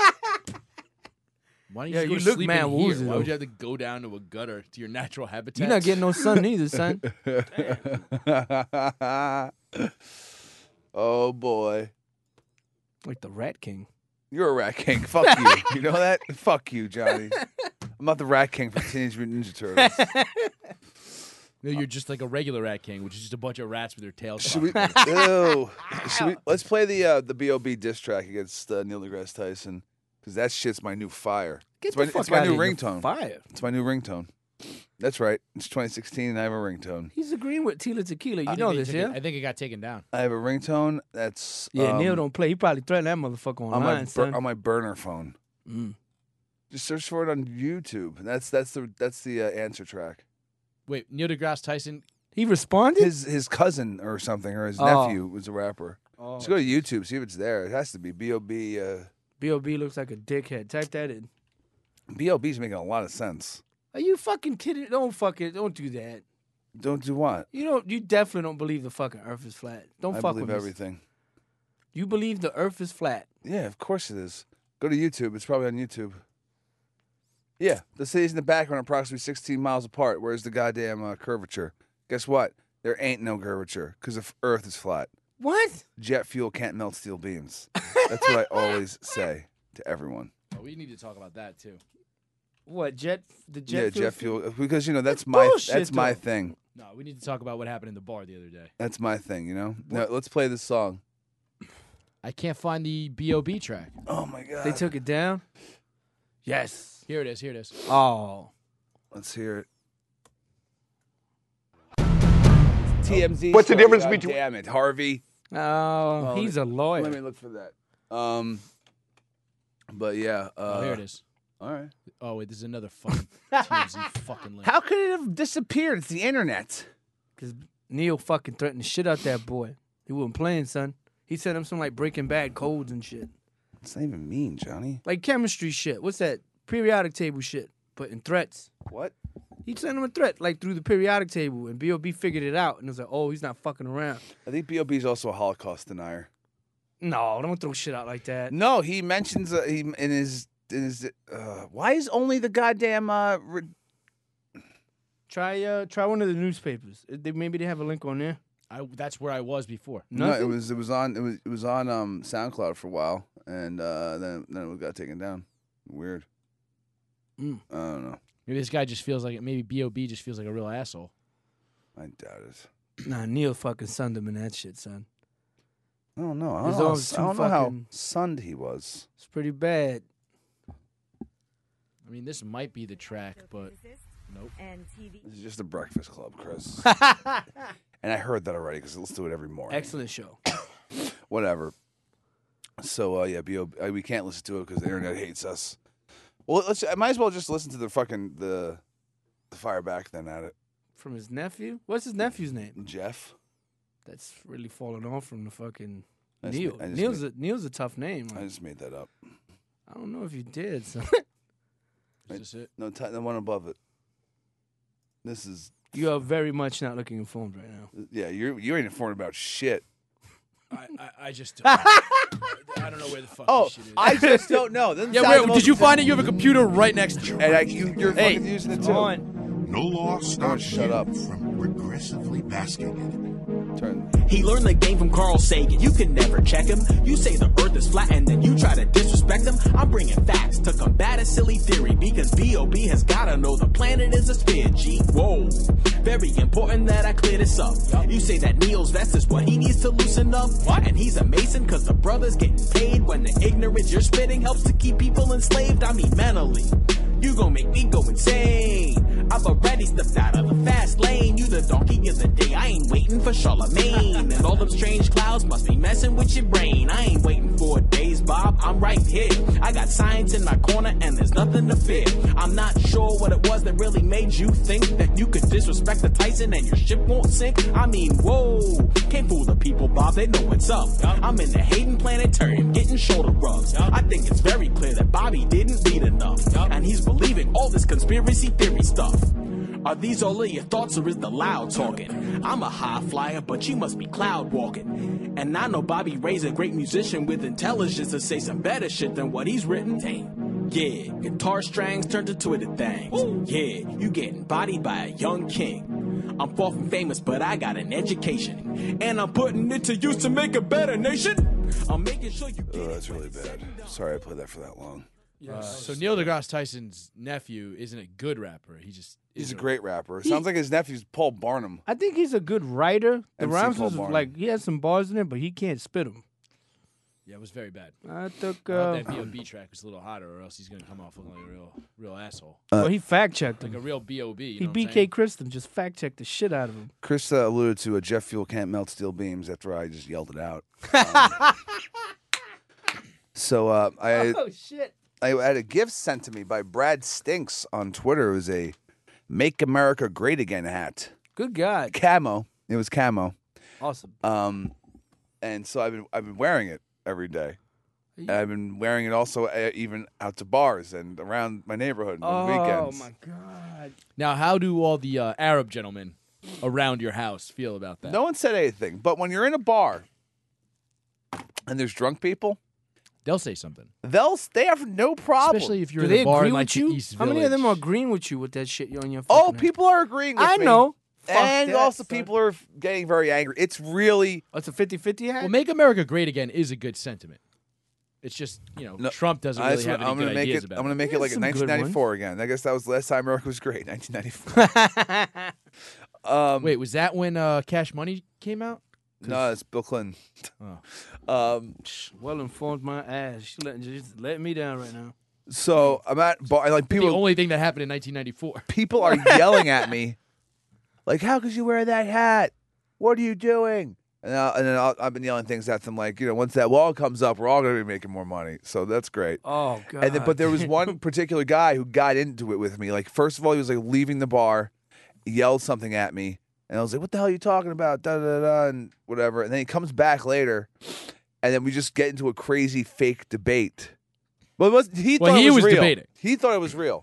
Why don't you Yeah, just go you to look sleep mad in here? woozy, Why though. would you have to go down to a gutter to your natural habitat? You're not getting no sun either, son. Oh boy. Like the Rat King. You're a Rat King. Fuck you. You know that? Fuck you, Johnny. I'm not the Rat King for Teenage Mutant Ninja Turtles. No, you're just like a regular Rat King, which is just a bunch of rats with their tails. Should we? cocked. Ew. Should we? Let's play the uh, the B O B diss track against uh, Neil deGrasse Tyson because that shit's my new fire. Get it's the my, fuck it's my out new of here. ringtone. Fire. It's my new ringtone. That's right. It's twenty sixteen and I have a ringtone. He's agreeing with Tila Tequila. You I think know they this, took it- yeah? I think it got taken down. I have a ringtone that's Yeah, um, Neil don't play. He probably threatened that motherfucker on online, my bur- son. on my burner phone. Mm. Just search for it on YouTube. That's that's the that's the uh, answer track. Wait, Neil deGrasse Tyson. He responded? His his cousin or something or his Oh. nephew was a rapper. Oh. Just go to YouTube, see if it's there. It has to be B O B. Uh, B O B looks like a dickhead. Type that in. B O B's making a lot of sense. Are you fucking kidding? Don't fucking don't do that. Don't do what? You don't. You definitely don't believe the fucking Earth is flat. Don't I fuck believe with us. everything. You believe the Earth is flat. Yeah, of course it is. Go to YouTube. It's probably on YouTube. Yeah, the cities in the background are approximately sixteen miles apart. Where's the goddamn uh, curvature? Guess what? There ain't no curvature because the Earth is flat. What? Jet fuel can't melt steel beams. That's what I always say to everyone. Oh, we need to talk about that too. What jet? The jet? yeah, fuel jet thing? fuel because you know that's, That's my bullshit, that's my though. thing. No, we need to talk about what happened in the bar the other day. That's my thing. You know. Now, let's play this song. I can't find the B O B track. Oh my god. They took it down. Yes. Here it is. Here it is. Oh. Let's hear it. T M Z. What's the story, difference God between- Damn it, Harvey. Oh, Well, he's a lawyer. Let me look for that. Um. But yeah. Uh, Oh, here it is. All right. Oh wait, this is another fucking T M Z fucking link. How could it have disappeared? It's the internet. Because Neil fucking threatened the shit out that boy. He wasn't playing, son. He sent him some like Breaking Bad codes and shit. It's not even mean, Johnny. Like chemistry shit. What's that? Periodic table shit. But in threats. What? He sent him a threat, like through the periodic table, and B O B figured it out, and it was like, oh, he's not fucking around. I think B O B is also a Holocaust denier. No, don't throw shit out like that. No, he mentions uh, he in his in his. Uh, why is only the goddamn uh, re- Try uh, try one of the newspapers. Uh, They, maybe they have a link on there. I, that's where I was before. No, it Nothing? was it was on it was it was on um SoundCloud for a while, and uh, then then it got taken down. Weird. Mm. I don't know. Maybe this guy just feels like it. Maybe B O B just feels like a real asshole. I doubt it. Nah, Neil fucking sunned him in that shit, son. I don't know. I His don't know, how, arms I too don't know how fucking- sunned he was. It's pretty bad. I mean, this might be the track, but nope. And T V. This is just a Breakfast Club, Chris. And I heard that already because let's do it every morning. Excellent show. Whatever. So uh, yeah, B O B, uh, we can't listen to it because the internet hates us. Well, let's. I might as well just listen to the fucking the the fire back then at it. From his nephew? What's his nephew's name? Jeff. That's really falling off from the fucking I just Neil. ma- I just Neil's ma- a Neil's a tough name. I just made that up. I don't know if you did. Son. Is this it? No, t- the one above it. This is You are very much not looking informed right now. yeah. You you ain't informed about shit. I, I, I just. I don't know where the fuck Oh, this shit is. I just don't know. Doesn't yeah, sound wait, the did most you find it? important- You have a computer right next to you. And I, you, you're Hey, fucking using it too. on. No law stops shut you up. from regressively basking in it. Turn. He learned the game from Carl Sagan. You can never check him. You say the earth is flat and then you try to disrespect him. I'm bringing facts to combat a silly theory because B O B has gotta know the planet is a sphere, G. Whoa. Very important that I clear this up. You say that Neil's vest is what he needs to loosen up. What? And he's a Mason cause the brother's getting paid when the ignorance you're spitting helps to keep people enslaved. I mean mentally. You gon' make me go insane. I've already stepped out of the fast lane. You the donkey of the day. I ain't waiting for Charlemagne. And all them strange clouds must be messing with your brain. I ain't waiting for days, Bob. I'm right here. I got science in my corner and there's nothing to fear. I'm not sure what it was that really made you think that you could disrespect the Tyson and your ship won't sink. I mean, whoa. Can't fool the people, Bob. They know what's up. I'm in the Hayden Planetarium getting shoulder rubs. I think it's very clear that Bobby didn't read enough. And he's believing all this conspiracy theory stuff. Are these all of your thoughts or is the loud talking? I'm a high flyer, but you must be cloud walking. And I know Bobby Ray's a great musician with intelligence to say some better shit than what he's written. Dang. Yeah, guitar strings turned to Twitter things. Yeah, you getting bodied by a young king. I'm far from famous, but I got an education. And I'm putting it to use to make a better nation. I'm making sure you get Oh, it. that's really bad. Sorry I played that for that long. Uh, so Neil deGrasse Tyson's nephew isn't a good rapper. He just He's is a great rapper. Sounds like his nephew's Paul Barnum. I think he's a good writer. The M C rhymes Paul was Barnum. like he has some bars in it, but he can't spit them. Yeah, it was very bad. I took. I Uh, hope that B O B track was a little hotter, or else he's gonna come off looking like a real, real asshole, well, he fact checked like him. a real B O B. You He know B what I'm K saying? Kristen just fact checked the shit out of him. Chris uh, alluded to a jet fuel can't melt steel beams after I just yelled it out. Um, so uh, I Oh shit! I had a gift sent to me by Brad Stinks on Twitter. It was a "Make America Great Again" hat, Good God! camo. It was camo, Awesome. um, and so I've been I've been wearing it every day. And I've been wearing it also uh, even out to bars and around my neighborhood on Oh weekends. my God! Now, how do all the uh, Arab gentlemen around your house feel about that? No one said anything, but when you're in a bar and there's drunk people, They'll say something, they'll they have no problem. especially if you're Do in they a bar agree in like with you? the East How many of them are Village. agreeing with you with that shit on your? Oh, fucking head? people are agreeing with I me. know. Fuck And that, also son. people are getting very angry. It's really Oh, it's a fifty-fifty hat. Well, "Make America Great Again" is a good sentiment. It's just you know No, Trump doesn't I really just- have any I'm gonna good make ideas it. about I'm gonna it. make it There's like some good nineteen ninety-four again. I guess that was the last time America was great. nineteen ninety-four. um, Wait, was that when uh, Cash Money came out? no, it's Bill Clinton. Oh. Um, Well informed, my ass. She letting just letting me down right now. so I'm at bar. Like The people, only thing that happened in nineteen ninety-four. people are yelling at me, like, "How could you wear that hat? What are you doing?" And, I, and then I'll, I've been yelling things at them, like, you know, once that wall comes up, we're all going to be making more money. So that's great. Oh God! And then, but there was one particular guy who got into it with me. Like, first of all, he was like leaving the bar, yelled something at me, and I was like, "What the hell are you talking about?" Da da da, and whatever. And then he comes back later, and then we just get into a crazy fake debate. Well, it was, he Well, thought he it was, was real. debating. He thought it was real.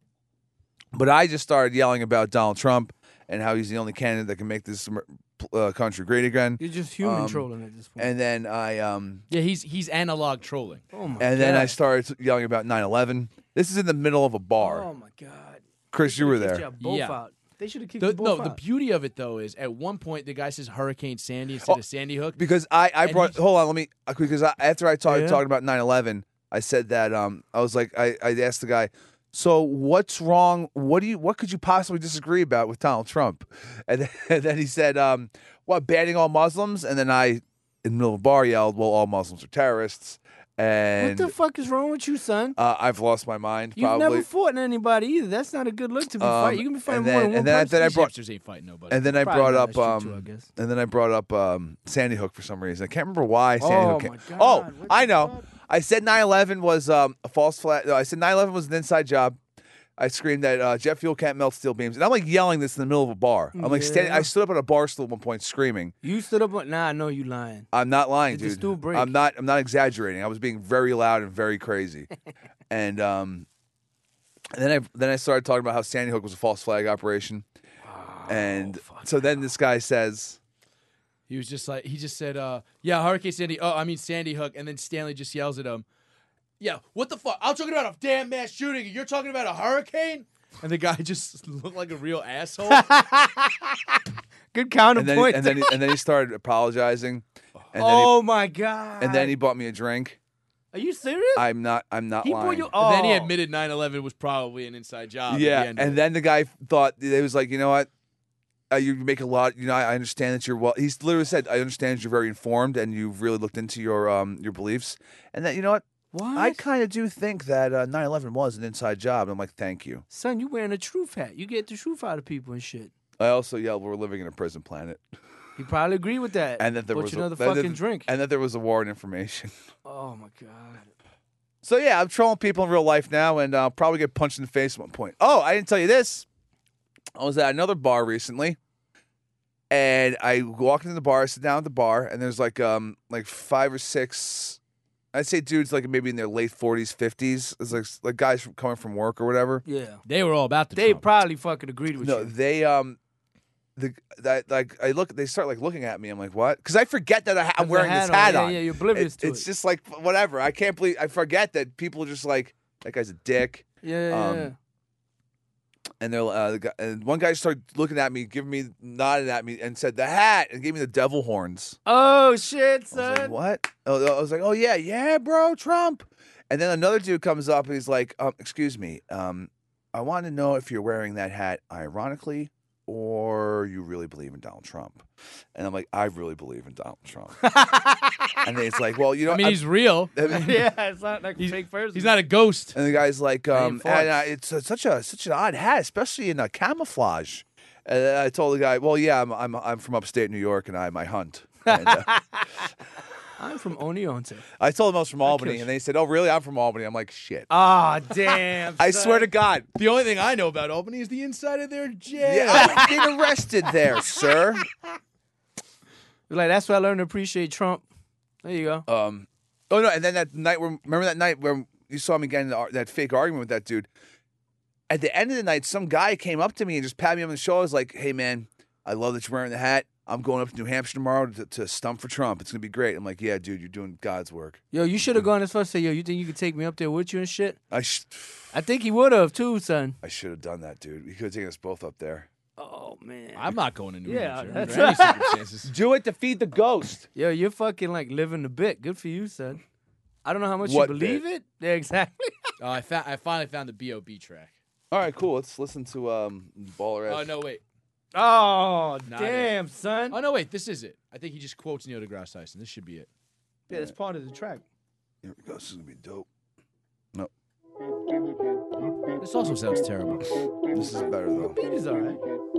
But I just started yelling about Donald Trump and how he's the only candidate that can make this uh, country great again. You're just human um, trolling at this point. And then I um. Yeah, he's he's analog trolling. oh my And God. then I started yelling about nine eleven. This is in the middle of a bar. Oh my God! Chris, you were Kicked there. y'all both Yeah. out. They should have kicked The, you both no, the out. beauty of it though is at one point the guy says Hurricane Sandy instead Oh, of Sandy Hook. Because I, I And brought he- hold on, let me because I, after I talked Yeah. talking about nine eleven, I said that um I was like I, I asked the guy, so what's wrong? What do you what could you possibly disagree about with Donald Trump? And then, and then he said, um, what, banning all Muslims? And then I in the middle of a bar yelled, well, all Muslims are terrorists. What And the fuck is wrong with you, son? uh, I've lost my mind. You've probably. never fought anybody either. That's not a good look to be Um, fighting. You can be fighting and more then- than one and then I- person. then I These brought- hipsters ain't fighting nobody. And then I Probably brought not. up That's true, um, too, I guess. and then I brought up um, Sandy Hook for some reason. I can't remember why Sandy Oh, Hook. my Came. God. Oh, What I the know. fuck? I said nine eleven was um, a false flag. No, I said nine eleven was an inside job. I screamed that uh, jet fuel can't melt steel beams, and I'm like yelling this in the middle of a bar. I'm like standing. Yeah. I stood up on a bar stool at one point, screaming. You stood up. On, nah, I know you lying. I'm not lying, Did the dude. stool break? I'm not. I'm not exaggerating. I was being very loud and very crazy, and um, and then I then I started talking about how Sandy Hook was a false flag operation, and so then this guy says. He was just like he just said, uh, "Yeah, Hurricane Sandy. Oh, I mean Sandy Hook." And then Stanley just yells at him, "Yeah, what the fuck? I'm talking about a damn mass shooting, and you're talking about a hurricane." And the guy just looked like a real asshole. Good And counterpoint. then, he, and then he, and then he started apologizing, and then oh my God! he, and then he bought me a drink. Are you serious? I'm not. I'm not he lying. bought you. And Oh. then he admitted nine eleven was probably an inside job. yeah, at the end of and it. then the guy thought it was like, you know what? Uh, you make a lot. You know, I I understand that you're well. He's literally said, "I understand you're very informed and you've really looked into your um your beliefs." And that you know what? What? I kind of do think that uh, nine eleven was an inside job. And I'm like, thank you. Son, you wearing a truth hat. You get the truth out of people and shit. I also yelled, "We're living in a prison planet," He probably agree with that. and that there Bought was you a, another that- fucking that- drink. and that there was a war on information. Oh my God. So yeah, I'm trolling people in real life now, and I'll probably get punched in the face at one point. Oh, I didn't tell you this. I was at another bar recently, and I walk into the bar, I sit down at the bar, and there's like um like five or six, I'd say dudes like maybe in their late forties, fifties. It's like like guys from, coming from work or whatever. Yeah. they were all about the They Trump. probably fucking agreed with No, you. they um. The that like I look, they start like looking at me. I'm like, what? Because I forget that I, I'm Have the wearing hat this on. hat Yeah, on. yeah, you're oblivious to It's it. just like whatever. I can't believe I forget that people are just like that guy's a dick. Yeah, yeah, Um, yeah. And they're uh, the guy, and one guy started looking at me, giving me, nodding at me, and said the hat, and gave me the devil horns. Oh shit, I was son! like, what? Oh, I was like, oh yeah, yeah, bro, Trump. And then another dude comes up and he's like, um, excuse me, um, I want to know if you're wearing that hat ironically or you really believe in Donald Trump. And I'm like, I really believe in Donald Trump. And then it's like, well, you know, I mean, I'm- he's real. Yeah, it's not like a He's, fake person. he's not a ghost. And the guy's like, um, farts. and, uh, it's uh, such a such an odd hat, especially in a camouflage. And I told the guy, well, yeah, I'm I'm I'm from upstate New York, and I I hunt. And, uh, I'm from Oneonta. I told them I was from Albany, kills and they said, oh, really? I'm from Albany. I'm like, shit. Ah, damn. I son. swear to God. The only thing I know about Albany is the inside of their jail. Yeah, I been arrested there, sir. Like that's why I learned to appreciate Trump. There you go. Um, oh no, and then that night, where, remember that night where you saw me getting the, that fake argument with that dude? At the end of the night, some guy came up to me and just patted me on the shoulder. I was like, hey man, I love that you're wearing the hat. I'm going up to New Hampshire tomorrow to, to stump for Trump. It's gonna be great. I'm like, yeah, dude, you're doing God's work. Yo, you should have gone as far as say, yo, you think you could take me up there with you and shit? I sh- I think he would have too, son. I should have done that, dude. We could have taken us both up there. Oh man. I'm not going to New Yeah, Hampshire that's under any right. circumstances. Do it to feed the ghost. Yo, you're fucking like living the bit. Good for you, son. I don't know how much What you believe bit? it. Yeah, exactly. Oh, I found. I finally found the B O B track. All right, cool. Let's listen to um, Baller F. Oh no, wait. Oh, Not damn, son. Oh no, wait. This is it. I think he just quotes Neil deGrasse Tyson. This should be it. Yeah, it's part of the track. Here we go. This is gonna be dope. This also sounds terrible. This is better though. Beat is all right.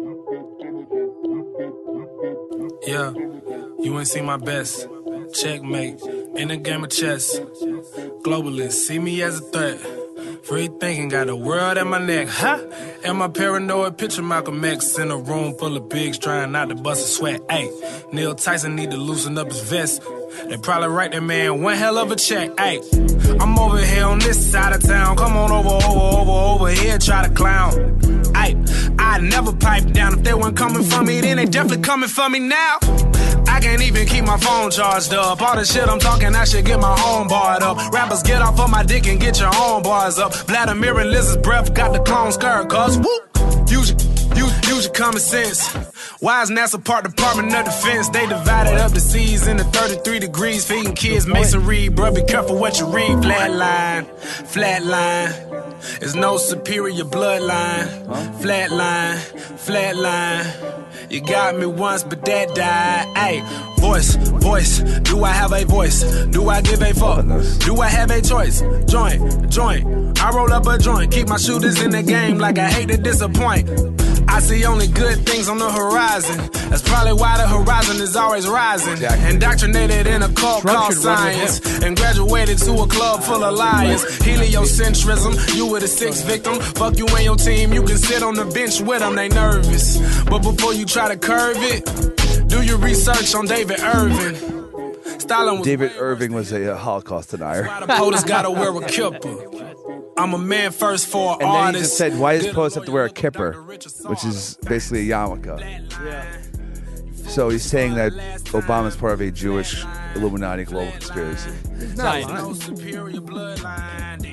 Yeah, you ain't seen my best. Checkmate in a game of chess. Globalists see me as a threat. Free thinking, got the world at my neck. Huh? Am I paranoid? Picture Malcolm X in a room full of pigs trying not to bust a sweat. Ayy, Neil Tyson need to loosen up his vest. They probably write that man one hell of a check. Ayy, I'm over here on this side of town. Come on over, over, over, over here, try to clown. Ayy, I never pipe down. If they weren't coming for me, then they definitely coming for me now. I can't even keep my phone charged up. All the shit I'm talking, I should get my home barred up. Rappers, get off of my dick and get your own bars up. Vladimir and Liz's breath got the clone skirt, cuz whoop. Use your, use, use your common sense. Why is NASA part Department of Defense? They divided up the seas into thirty-three degrees, feeding kids masonry. Bruh, be careful what you read. Flatline, flatline. There's no superior bloodline. Flatline, flatline. You got me once, but that died. Ayy, voice, voice. Do I have a voice? Do I give a fuck? Do I have a choice? Joint, joint. I roll up a joint. Keep my shooters in the game like I hate to disappoint. I see only good things on the horizon. That's probably why the horizon is always rising. Indoctrinated in a cult called science. And graduated to a club full of liars. Heliocentrism, you were the sixth victim. Fuck you and your team, you can sit on the bench with them, they nervous. But before you try to curve it, do your research on David Irving. Stalin was David Irving was a uh, Holocaust denier. why the POTUS gotta wear a kipper. I'm a man first for an And then he artist. just said, why does POTUS have to wear a kipper? Which is basically a yarmulke. So he's saying that Obama's part of a Jewish Illuminati global conspiracy. No superior bloodline.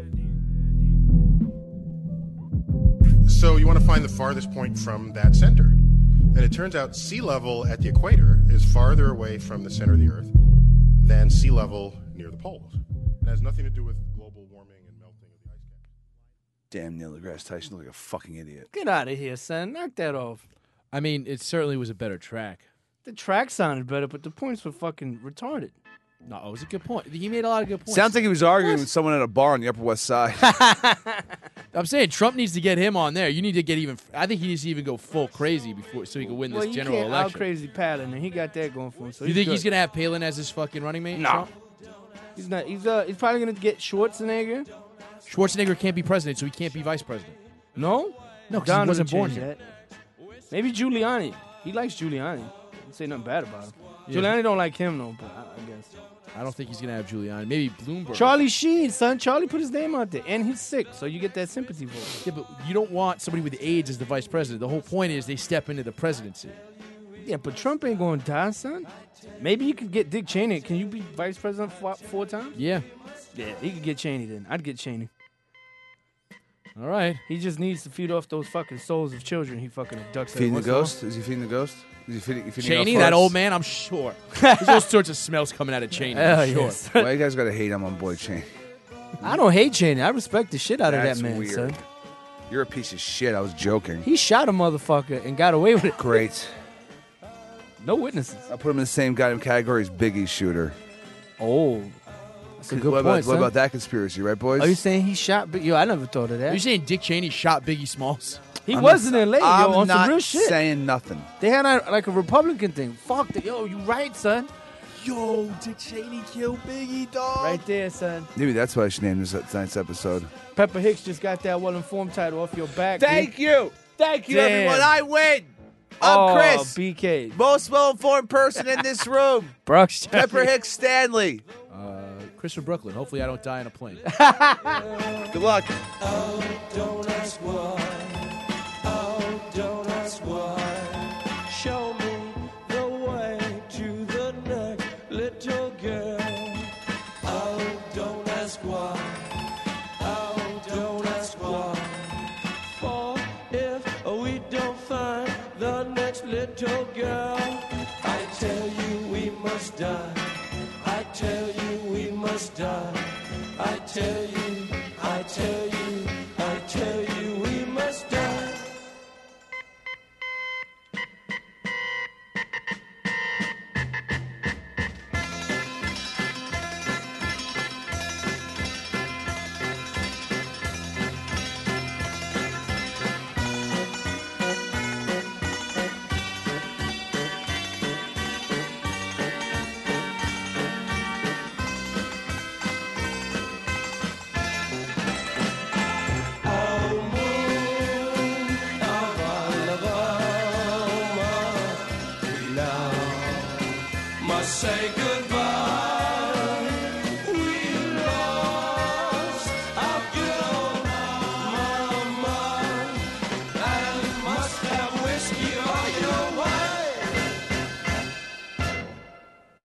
So you want to find the farthest point from that center. And it turns out sea level at the equator is farther away from the center of the Earth than sea level near the poles. It has nothing to do with global warming and melting of the ice cap. Damn, Neil deGrasse Tyson look like a fucking idiot. Get out of here, son. Knock that off. I mean, it certainly was a better track. The track sounded better, but the points were fucking retarded. No, it was a good point. He made a lot of good points. Sounds like he was arguing with someone at a bar on the Upper West Side. I'm saying Trump needs to get him on there. You need to get even. I think he needs to even go full crazy before so he can win Well, this you general can't out election. crazy Palin, and he got that going for him. So You think he's good. gonna have Palin as his fucking running mate? No. Trump? He's not. He's uh. He's probably gonna get Schwarzenegger. Schwarzenegger can't be president, so he can't be vice president. No. No, 'cause he Don wasn't would born change here. that. Maybe Giuliani. He likes Giuliani. Didn't say nothing bad about him. Yeah. Giuliani don't like him though, but I, I guess. I don't think he's gonna have Giuliani. Maybe Bloomberg. Charlie Sheen, son. Charlie put his name out there, and he's sick, so you get that sympathy vote. Yeah, but you don't want somebody with AIDS as the vice president. The whole point is they step into the presidency. Yeah, but Trump ain't going to die, son. Maybe you could get Dick Cheney. Can you be vice president four, four times? Yeah. Yeah, he could get Cheney then. I'd get Cheney. All right. He just needs to feed off those fucking souls of children he fucking abducts. Feeding the once in a while. ghost? Is he feeding the ghost? Is he feeding, feeding Cheney, off that farts? old man, I'm sure. There's all sorts of smells coming out of Cheney. Hell I'm sure. yes. Why you guys gotta hate on my boy Cheney? I don't hate Cheney. I respect the shit out That's of that man, weird. son. You're a piece of shit. I was joking. He shot a motherfucker and got away with it. Great. No witnesses. I put him in the same goddamn category as Biggie Shooter. Oh, that's a good what point, about, what son. about that conspiracy, right, boys? Are you saying he shot? But yo, I never thought of Are you that. saying Dick Cheney shot Biggie Smalls? He I'm was not- in L A, yo, I'm on not some real shit. saying nothing. They had a, like a Republican thing. Fuck it, yo, you right, son. Yo, Dick Cheney killed Biggie, dog. Right there, son. Maybe that's why I should name this tonight's episode. Pepper Hicks just got that well-informed title off your back. Thank B. you. Thank you, Damn. everyone. I win. I'm oh, Chris. B K. Most well-informed person in this room. Brooks. Pepper Hicks Stanley. Uh, Chris from Brooklyn. Hopefully I don't die in a plane. Good luck. Don't ask why. Oh, don't ask why. Show me the way to the next little girl. Oh, don't ask why. Oh, don't ask why. For if we don't find the next little girl, I tell you we must die. I tell you we must die. I tell you, I tell you, I tell you we must die. Say good.